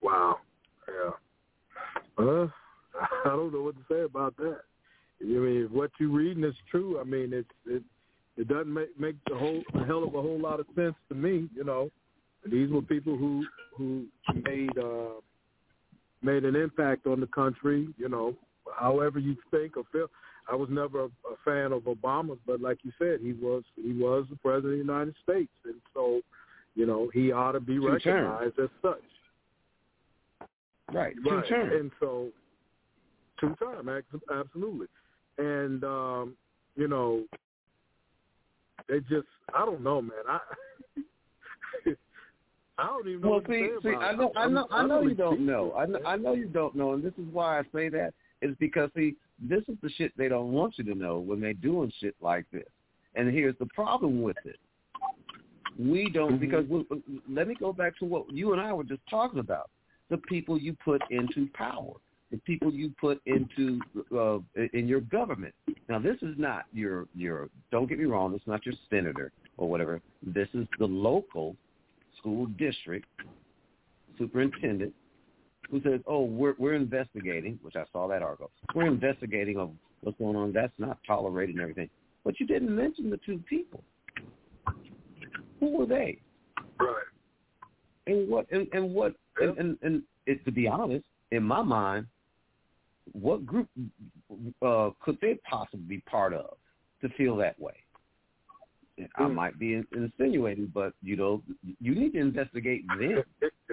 Wow. Yeah. Uh, I don't know what to say about that. I mean, if what you're reading is true, I mean, it it it doesn't make make the whole a hell of a whole lot of sense to me. You know, these were people who who made uh, made an impact on the country. You know, however you think or feel. I was never a, a fan of Obama's, but like you said, he was he was the president of the United States, and so, you know, he ought to be Two recognized terms. as such. Right, right. two terms. And so, two term, absolutely. And um, you know, they just, I don't know, man. I I don't even know well, what see, to say see, about I know, it. I know, I know really you don't deep, know. I know, I know you don't know, and this is why I say that. Is because see, this is the shit they don't want you to know when they're doing shit like this. And here's the problem with it: we don't, because we, let me go back to what you and I were just talking about. The people you put into power, the people you put into uh, in your government. Now, this is not your your. Don't get me wrong. It's not your senator or whatever. This is the local school district superintendent who says, "Oh, we're we're investigating," which I saw that article. We're investigating of what's going on. That's not tolerated and everything. But you didn't mention the two people. Who were they? Right. And what? And, and what? And, and, and it, to be honest, in my mind, what group uh, could they possibly be part of to feel that way? I might be insinuating, but you know, you need to investigate them.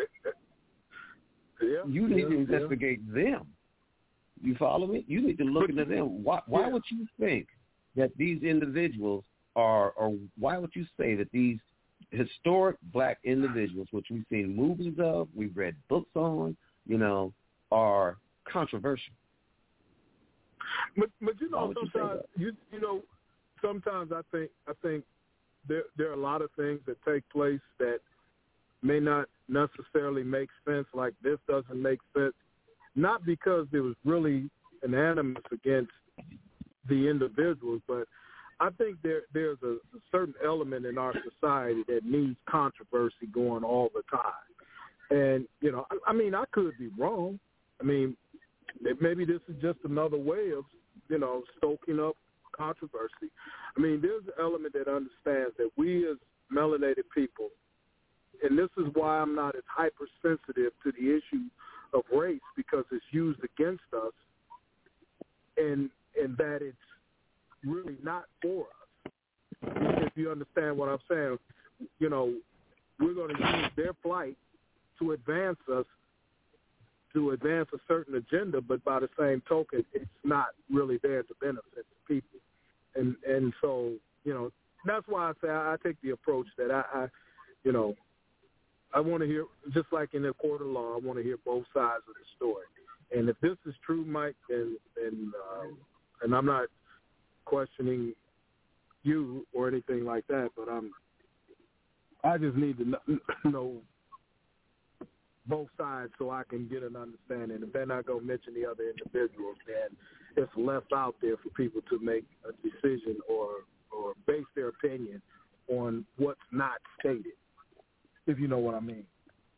Yeah, you need yeah, to investigate yeah. them. You follow me? You need to look into them. Why, why yeah. would you think that these individuals are, or why would you say that these historic black individuals, which we've seen movies of, we've read books on, you know, are controversial? But, but you know, you sometimes you you know, sometimes I think I think there there are a lot of things that take place that may not necessarily make sense. Like this doesn't make sense, not because there was really an animus against the individuals, but I think there there's a, a certain element in our society that needs controversy going all the time. And you know, I, I mean, I could be wrong. I mean, maybe this is just another way of, you know, stoking up controversy. I mean, there's an element that understands that we as melanated people, and this is why I'm not as hypersensitive to the issue of race, because it's used against us, and and that it's really not for us. If you understand what I'm saying, you know, we're going to use their plight to advance us, to advance a certain agenda, but by the same token, it's not really there to benefit the people. And and so, you know, that's why I say I, I take the approach that I, I you know, I want to hear, just like in the court of law, I want to hear both sides of the story. And if this is true, Mike, then, then uh, and I'm not questioning you or anything like that, but I'm, I just need to know both sides so I can get an understanding. If they're not going to mention the other individuals, then it's left out there for people to make a decision or or base their opinion on what's not stated, if you know what I mean.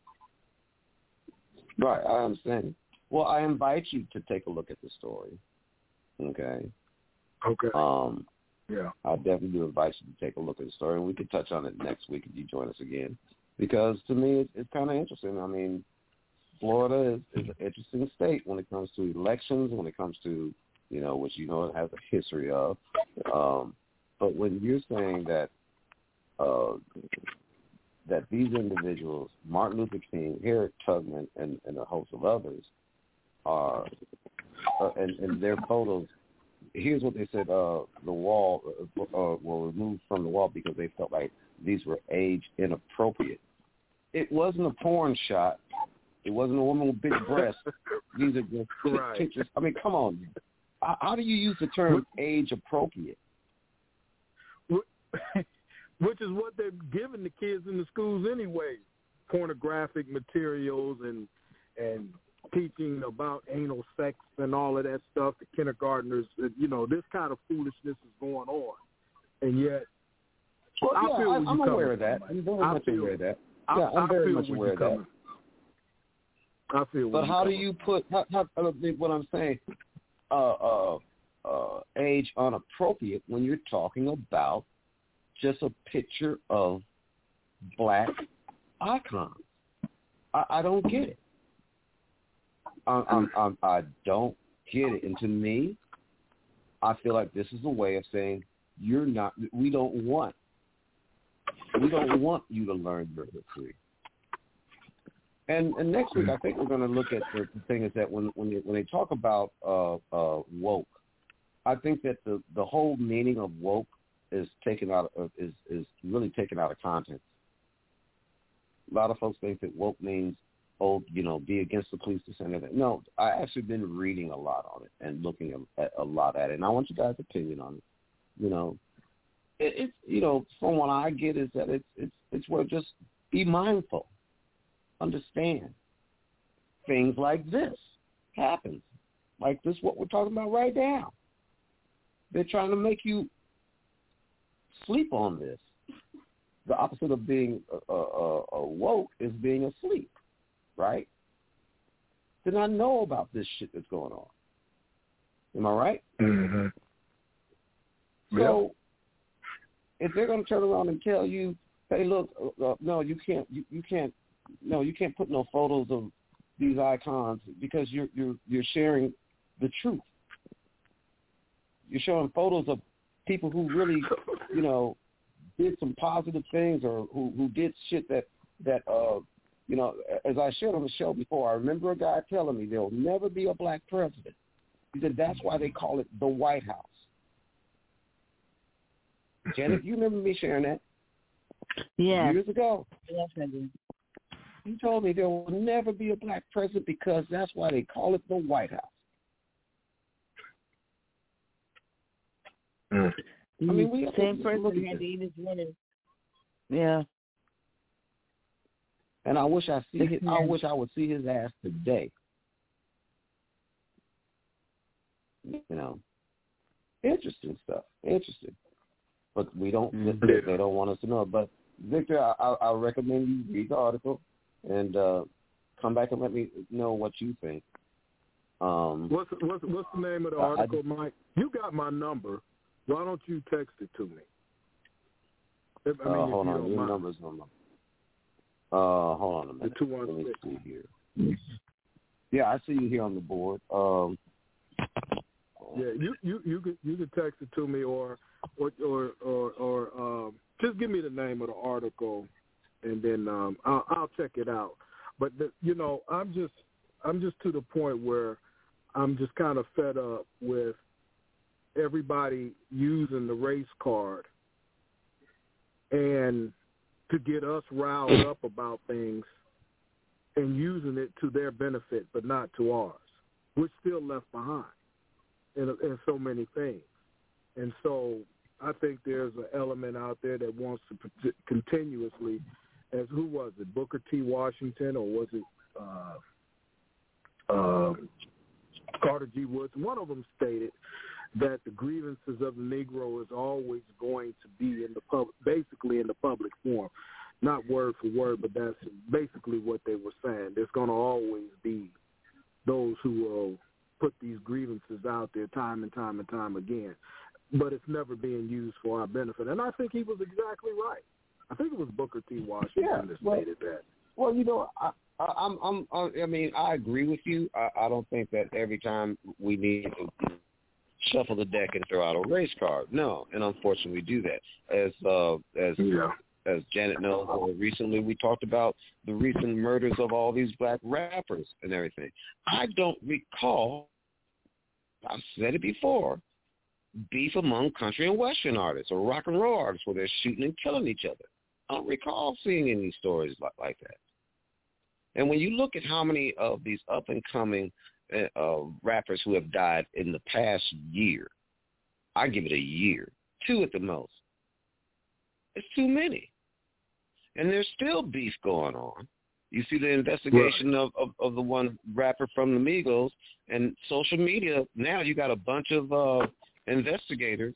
Right, I understand. Well, I invite you to take a look at the story. Okay. Okay. Um, yeah. I definitely do invite you to take a look at the story, and we can touch on it next week if you join us again. Because to me, it's, it's kind of interesting. I mean, Florida is, is an interesting state when it comes to elections, when it comes to, you know, which you know it has a history of. Um, but when you're saying that uh, that these individuals, Martin Luther King, Harriet Tubman, and, and a host of others, are, uh, and, and their photos, here's what they said, uh, the wall uh, uh, were removed from the wall because they felt like these were age inappropriate. It wasn't a porn shot. It wasn't a woman with big breasts. These are just right. pictures. I mean, come on. How, how do you use the term age appropriate? Which is what they're giving the kids in the schools anyway. Pornographic materials and and teaching about anal sex and all of that stuff. The kindergartners, you know, this kind of foolishness is going on. And yet, well, I yeah, feel I, I'm aware of that. From, I'm very I much feel, aware of that. I, Yeah, I'm I very feel much aware of that. I feel. But how do you put how, how, what I'm saying? Uh, uh, uh, age inappropriate when you're talking about just a picture of black icons. I, I don't get it. I, I'm, I'm, I don't get it. And to me, I feel like this is a way of saying you're not. We don't want. We don't want you to learn your history. And, and next week, I think we're going to look at the, the thing is that when when they, when they talk about uh, uh, woke, I think that the, the whole meaning of woke is taken out of is is really taken out of context. A lot of folks think that woke means, oh, you know, be against the police, this and that. No, I actually been reading a lot on it and looking at, a lot at it, and I want you guys' opinion on it. You know, it, it's you know, from what I get is that it's it's it's where just be mindful. Understand things like this happens, like this what we're talking about right now. They're trying to make you sleep on this. The opposite of being uh, uh, uh, woke is being asleep, right? Did not know about this shit that's going on. Am I right? Mm-hmm. So if they're going to turn around and tell you, hey, look, uh, uh, no, you can't, you, you can't. No, you can't put no photos of these icons because you're you're you're sharing the truth. You're showing photos of people who really, you know, did some positive things or who, who did shit that that uh you know, as I shared on the show before, I remember a guy telling me there'll never be a black president. He said that's why they call it the White House. Janet, you remember me sharing that? Yeah. Years ago. Yes, I do. He told me there will never be a black president because that's why they call it the White House. Mm. I mean, we same person had to eat his words. Yeah. And I wish I see his, I wish I would see his ass today. You know, interesting stuff. Interesting, but we don't. Mm-hmm. They, they don't want us to know. But Victor, I, I, I recommend you read the article and uh, come back and let me know what you think. Um, what's what's what's the name of the article, I, Mike? You got my number. Why don't you text it to me? If, I mean, uh, hold you on, your mind. number's on my. Uh, hold on a minute. The two one Let me six. see here. Yeah, I see you here on the board. Um, yeah, you you you could you could text it to me or or or or, or um, just give me the name of the article, and then um, I'll, I'll check it out. But the, you know, I'm just I'm just to the point where I'm just kind of fed up with everybody using the race card and to get us riled up about things and using it to their benefit, but not to ours. We're still left behind in, in so many things. And so I think there's an element out there that wants to continuously, as who was it, Booker T. Washington, or was it uh, uh, Carter G. Woods? One of them stated that the grievances of the Negro is always going to be in the pub, basically in the public forum. Not word for word, but that's basically what they were saying. There's going to always be those who will put these grievances out there time and time and time again, but it's never being used for our benefit. And I think he was exactly right. I think it was Booker T. Washington yeah, that well, stated that. Well, you know, I, I, I'm, I'm, I mean, I agree with you. I, I don't think that every time we need to shuffle the deck and throw out a race card. No, and unfortunately, we do that. As uh, as yeah. as Janet knows, recently we talked about the recent murders of all these black rappers and everything. I don't recall. I've said it before. Beef among country and western artists or rock and roll artists where they're shooting and killing each other. I don't recall seeing any stories like, like that. And when you look at how many of these up-and-coming uh, rappers who have died in the past year, I give it a year, two at the most. It's too many. And there's still beef going on. You see the investigation right. of, of, of the one rapper from the Migos, and social media, now you got a bunch of uh, investigators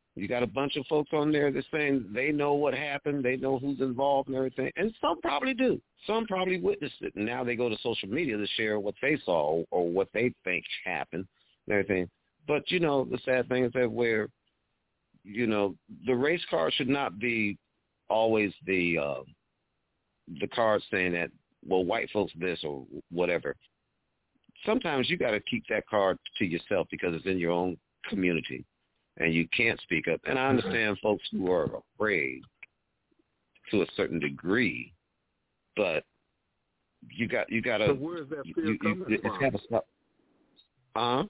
You got a bunch of folks on there that's saying they know what happened, they know who's involved and everything, and some probably do. Some probably witnessed it, and now they go to social media to share what they saw or what they think happened and everything. But, you know, the sad thing is that where, you know, the race card should not be always the uh, the card saying that, well, white folks this or whatever. Sometimes you got to keep that card to yourself because it's in your own community. And you can't speak up. And I understand folks who are afraid to a certain degree, but you got you got to. So where's that fear you, coming you, from? Have a stop. Uh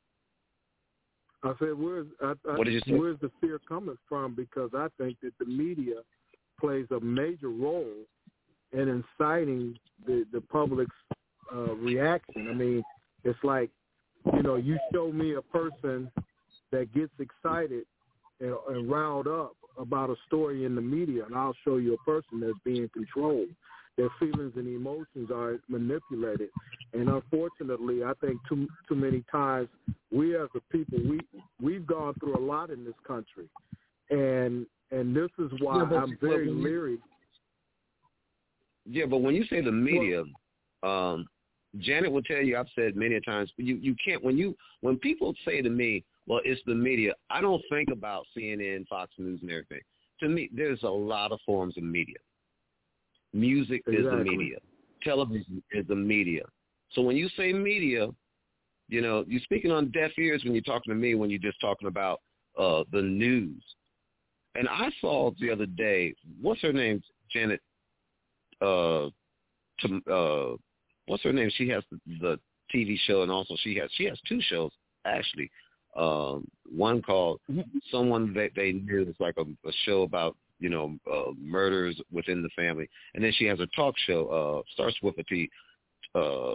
I said, where's I, I, what did you say? Where's the fear coming from? Because I think that the media plays a major role in inciting the the public's uh, reaction. I mean, it's like, you know, you show me a person that gets excited and, and riled up about a story in the media, and I'll show you a person that's being controlled. Their feelings and emotions are manipulated, and unfortunately, I think too too many times we as a people we we've gone through a lot in this country, and and this is why yeah, I'm very you, leery. Yeah, but when you say the media, um, Janet will tell you. I've said many a times, you you can't when you when people say to me, well, it's the media. I don't think about C N N, Fox News, and everything. To me, there's a lot of forms of media. Music exactly. is the media. Television is the media. So when you say media, you know, you're speaking on deaf ears when you're talking to me when you're just talking about uh, the news. And I saw the other day, what's her name, Janet, uh, to, uh, what's her name? She has the, the T V show, and also she has she has two shows, actually. Um, one called Someone That They Knew. It's like a, a show about, you know, uh, murders within the family. And then she has a talk show, uh, starts with a T, uh,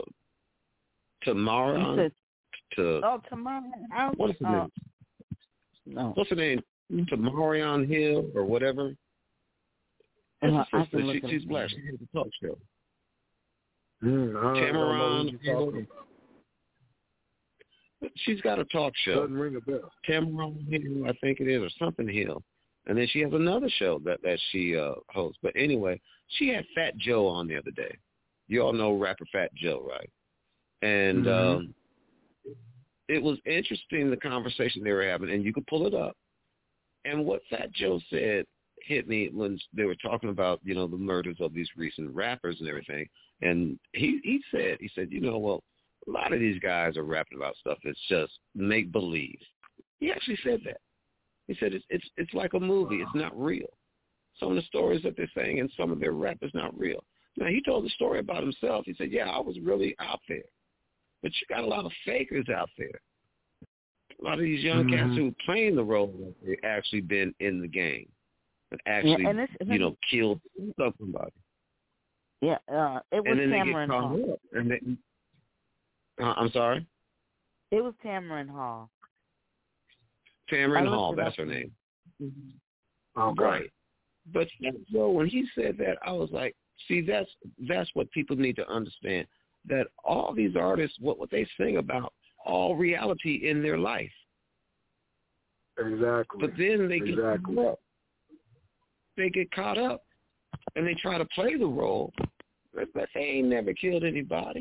Tamara. Said, to, oh, Tamara. What is her uh, name? No. What's her name? Tamarion Hill or whatever. Uh, That's her I sister. can look She, it she's up. black. She has a talk show. Mm, I don't know Tamaron who you're talking Hill. about. She's got a talk show. Doesn't ring a bell. Tamaron Hill, I think it is, or something Hill. And then she has another show that, that she uh, hosts. But anyway, she had Fat Joe on the other day. You all know rapper Fat Joe, right? And mm-hmm. um, it was interesting, the conversation they were having, and you could pull it up. And what Fat Joe said hit me when they were talking about, you know, the murders of these recent rappers and everything. And he, he said, he said, you know, well, a lot of these guys are rapping about stuff that's just make-believe. He actually said that. He said it's it's it's like a movie. It's not real. Some of the stories that they're saying and some of their rap is not real. Now, he told the story about himself. He said, yeah, I was really out there. But you got a lot of fakers out there. A lot of these young mm-hmm. cats who playing the role that they actually been in the game and actually, yeah, and this, you know, killed somebody. Yeah, uh, it was and then Tamron they get Hall. up and they, uh, I'm sorry? It was Tamron Hall. Tamron Hall, that's her name. Mm-hmm. Okay. Right. But so when he said that, I was like, see, that's that's what people need to understand, that all these artists, what, what they sing about, all reality in their life. Exactly. But then they get exactly. caught up. They get caught up, and they try to play the role, but they ain't never killed anybody.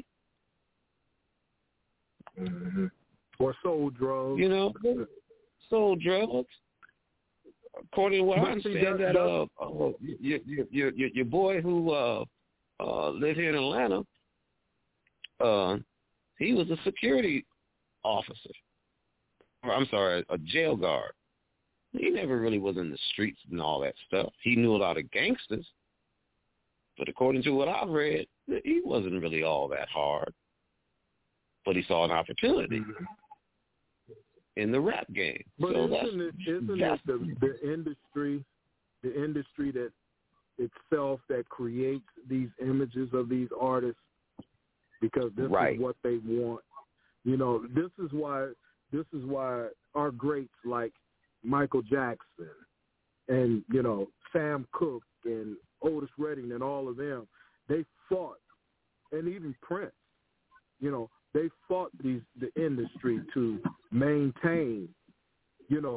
Mm-hmm. Or sold drugs. You know, sold drugs. According to what but I see, understand, that, that uh, uh your, your your your boy who uh uh lived here in Atlanta, uh, he was a security officer. Or, I'm sorry, a jail guard. He never really was in the streets and all that stuff. He knew a lot of gangsters, but according to what I've read, he wasn't really all that hard. But he saw an opportunity mm-hmm. in the rap game. But so isn't that's, it isn't that's, it the, the industry, the industry that itself that creates these images of these artists, because this right. is what they want. You know, this is why this is why our greats like Michael Jackson and, you know, Sam Cooke and Otis Redding and all of them, they fought, and even Prince, you know, they fought these the industry to maintain, you know,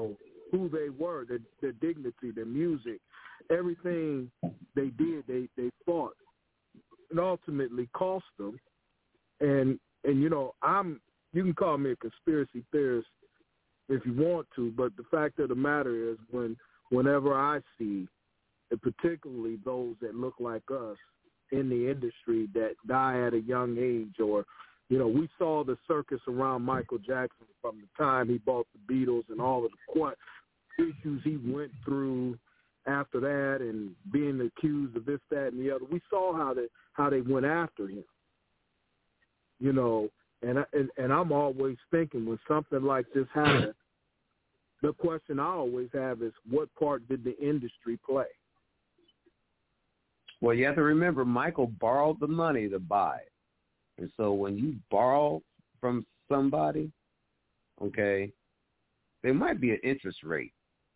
who they were, their, their dignity, their music, everything they did, they, they fought, and ultimately cost them. And, and you know, I'm you can call me a conspiracy theorist if you want to, but the fact of the matter is when whenever I see, and particularly those that look like us in the industry that die at a young age, or, you know, we saw the circus around Michael Jackson from the time he bought the Beatles and all of the issues he went through after that and being accused of this, that, and the other. We saw how they, how they went after him, you know, and, I, and, and I'm always thinking when something like this happens, the question I always have is what part did the industry play? Well, you have to remember Michael borrowed the money to buy it. And so when you borrow from somebody, okay, there might be an interest rate.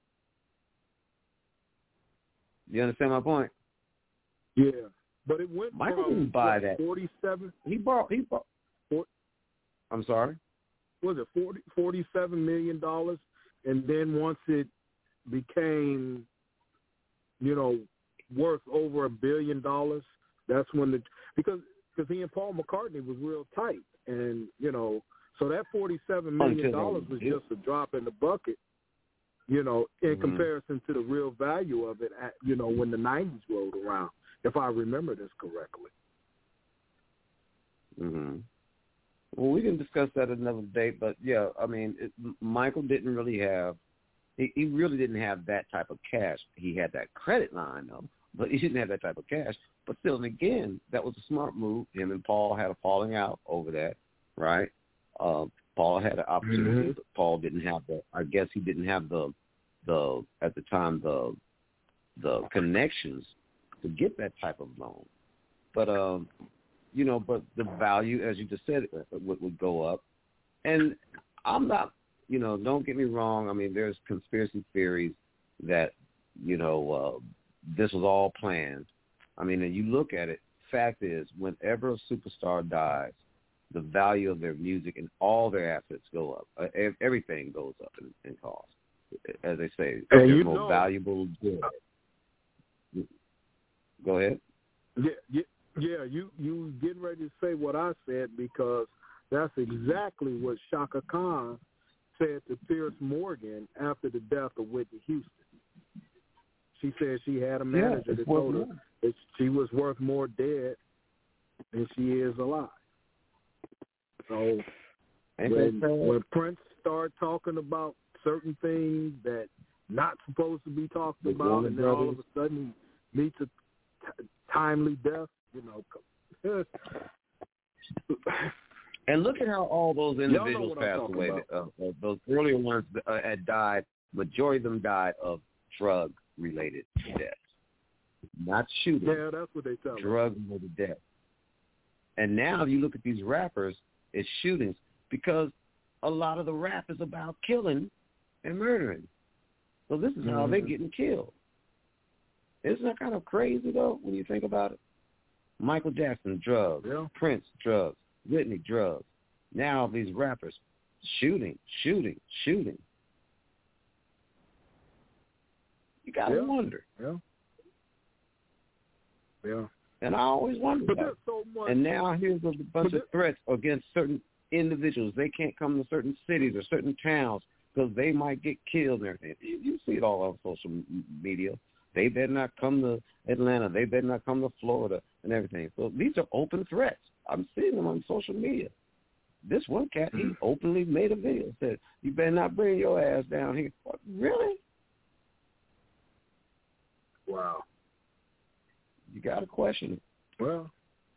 You understand my point? Yeah, but it went Michael from didn't buy what, that. forty-seven. He borrowed. He borrowed. For, I'm sorry. Was it forty, forty-seven million dollars? And then once it became, you know, worth over a billion dollars, that's when the because because he and Paul McCartney was real tight, and you know, so that forty-seven million dollars was just a drop in the bucket, you know, in mm-hmm. comparison to the real value of it, at, you know, when the nineties rolled around, if I remember this correctly. Mm-hmm. Well, we can discuss that another day, but yeah, I mean, it, Michael didn't really have, he, he really didn't have that type of cash. He had that credit line, though, but he didn't have that type of cash. But still, and again, that was a smart move. Him and Paul had a falling out over that, right? Uh, Paul had an opportunity, mm-hmm. but Paul didn't have the, I guess he didn't have the, the at the time, the the connections to get that type of loan. But, um, you know, but the value, as you just said, would, would go up. And I'm not, you know, don't get me wrong. I mean, there's conspiracy theories that, you know, uh, this was all planned. I mean, and you look at it, fact is, whenever a superstar dies, the value of their music and all their assets go up. Uh, everything goes up in, in cost. As they say, and they're you more know, valuable good. Go ahead. Yeah, yeah. Yeah, you you getting ready to say what I said because that's exactly what Shaka Khan said to Pierce Morgan after the death of Whitney Houston. She said she had a manager yeah, that told her that she was worth more dead than she is alive. So when, when Prince started talking about certain things that not supposed to be talked about, and then all of a sudden he meets a t- timely death, you know. And look at how all those individuals passed away. Uh, uh, those earlier ones uh, had died. Majority of them died of drug-related deaths, not shooting. Yeah, that's what they tell me. Drug-related deaths. And now, if you look at these rappers, it's shootings because a lot of the rap is about killing and murdering. So this is mm-hmm. how they're getting killed. Isn't that kind of crazy, though, when you think about it? Michael Jackson, drugs. Yeah. Prince, drugs. Whitney, drugs. Now these rappers, shooting, shooting, shooting. You got to yeah. wonder. Yeah. Yeah. And I always wonder but that. So much. And now here's a bunch of threats against certain individuals. They can't come to certain cities or certain towns because they might get killed and everything. You, you see it all on social media. They better not come to Atlanta. They better not come to Florida and everything. So these are open threats. I'm seeing them on social media. This one cat, he openly made a video, said, you better not bring your ass down here. What, really? Wow. You got to question it. Well.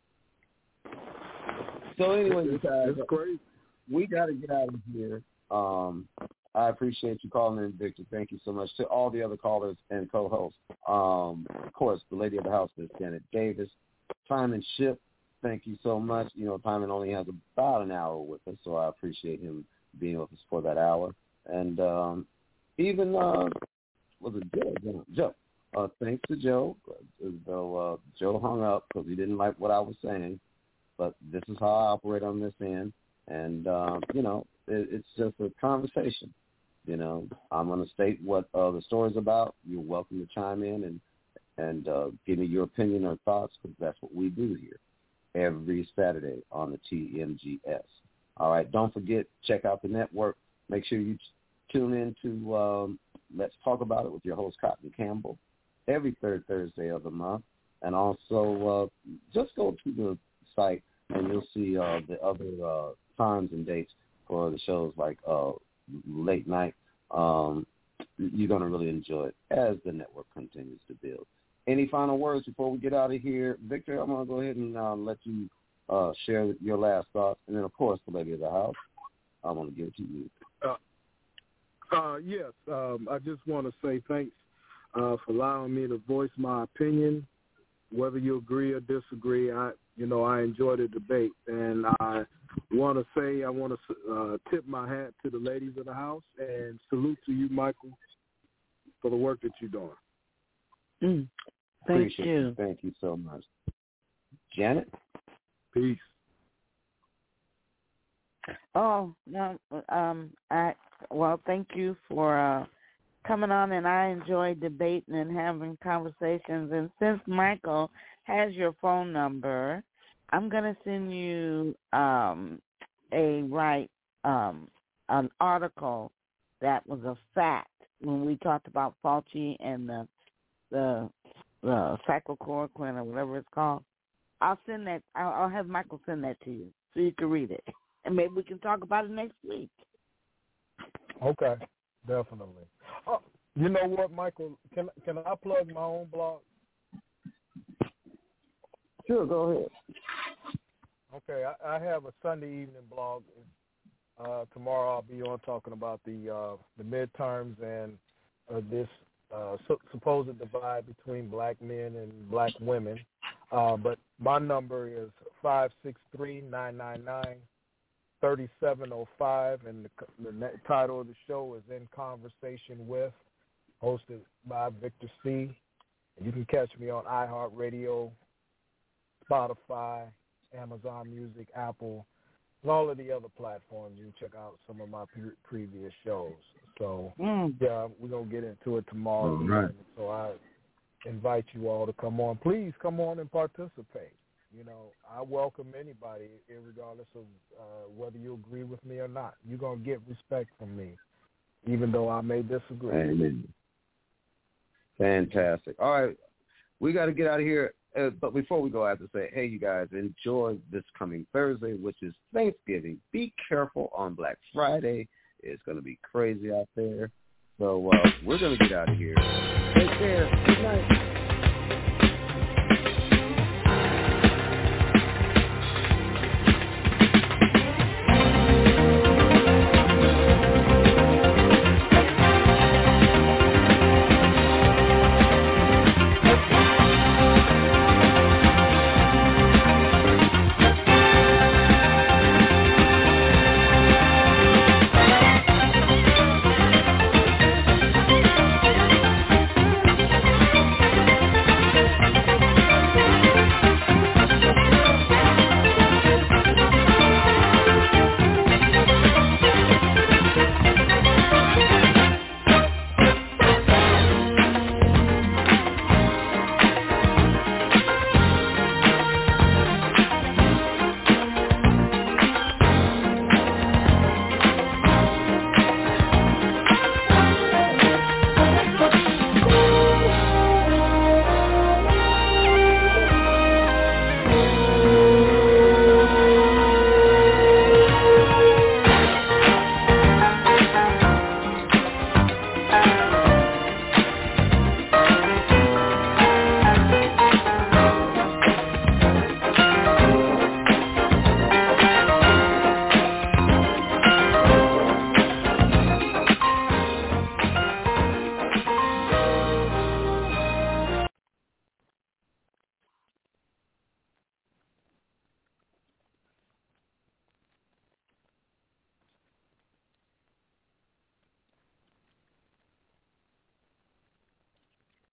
So anyway, it's, guys, it's crazy. We got to get out of here. Um, I appreciate you calling in, Victor. Thank you so much. To all the other callers and co-hosts. Um, of course, the lady of the house is Janet Davis. Timon Ship, thank you so much. You know, Timon only has about an hour with us, so I appreciate him being with us for that hour. And um, even, uh, was it Joe? Joe. Uh, thanks to Joe, though uh, Joe hung up because he didn't like what I was saying. But this is how I operate on this end. And, uh, you know, it, it's just a conversation. You know, I'm going to state what uh, the story's about. You're welcome to chime in and, and uh, give me your opinion or thoughts, because that's what we do here every Saturday on the T M G S. All right, don't forget, check out the network. Make sure you tune in to um, Let's Talk About It with your host, Cotton Campbell, every third Thursday of the month. And also uh, just go to the site and you'll see uh, the other uh, times and dates for the shows like uh, Late Night. Um, you're going to really enjoy it as the network continues to build. Any final words before we get out of here? Victor, I'm going to go ahead and uh, let you uh, share your last thoughts. And then, of course, the lady of the house, I want to give it to you. Uh, uh, yes, um, I just want to say thanks uh, for allowing me to voice my opinion. Whether you agree or disagree, I, you know, I enjoy the debate. And I want to say, I want to uh, tip my hat to the ladies of the house and salute to you, Michael, for the work that you're doing. Mm. Thank Appreciate you. you. Thank you so much. Janet? Peace. Oh, no, um, I, well, thank you for uh, coming on, and I enjoy debating and having conversations. And since Michael has your phone number, I'm going to send you um, a right um, an article that was a fact when we talked about Fauci and the the, the cyclochloroquine or whatever it's called. I'll send that. I'll, I'll have Michael send that to you so you can read it, and maybe we can talk about it next week. Okay, definitely. Oh, you know what, Michael? Can can I plug my own blog? Sure, go ahead. Okay, I, I have a Sunday evening blog. Uh, tomorrow I'll be on talking about the uh, the midterms and uh, this uh, su- supposed divide between black men and black women. Uh, but my number is five six three, nine nine nine, three seven zero five, and the, the title of the show is In Conversation With, hosted by Victor C. And you can catch me on iHeartRadio, Spotify, Amazon Music, Apple, and all of the other platforms. You can check out some of my pre- previous shows. So, Mm. yeah, we're going to get into it tomorrow. All right. So I invite you all to come on. Please come on and participate. You know, I welcome anybody, regardless of uh, whether you agree with me or not. You're going to get respect from me, even though I may disagree. Amen. Fantastic. All right. We got to get out of here. Uh, but before we go, I have to say, hey, you guys, enjoy this coming Thursday, which is Thanksgiving. Be careful on Black Friday. It's going to be crazy out there. So uh, we're going to get out of here. Take care. Good night.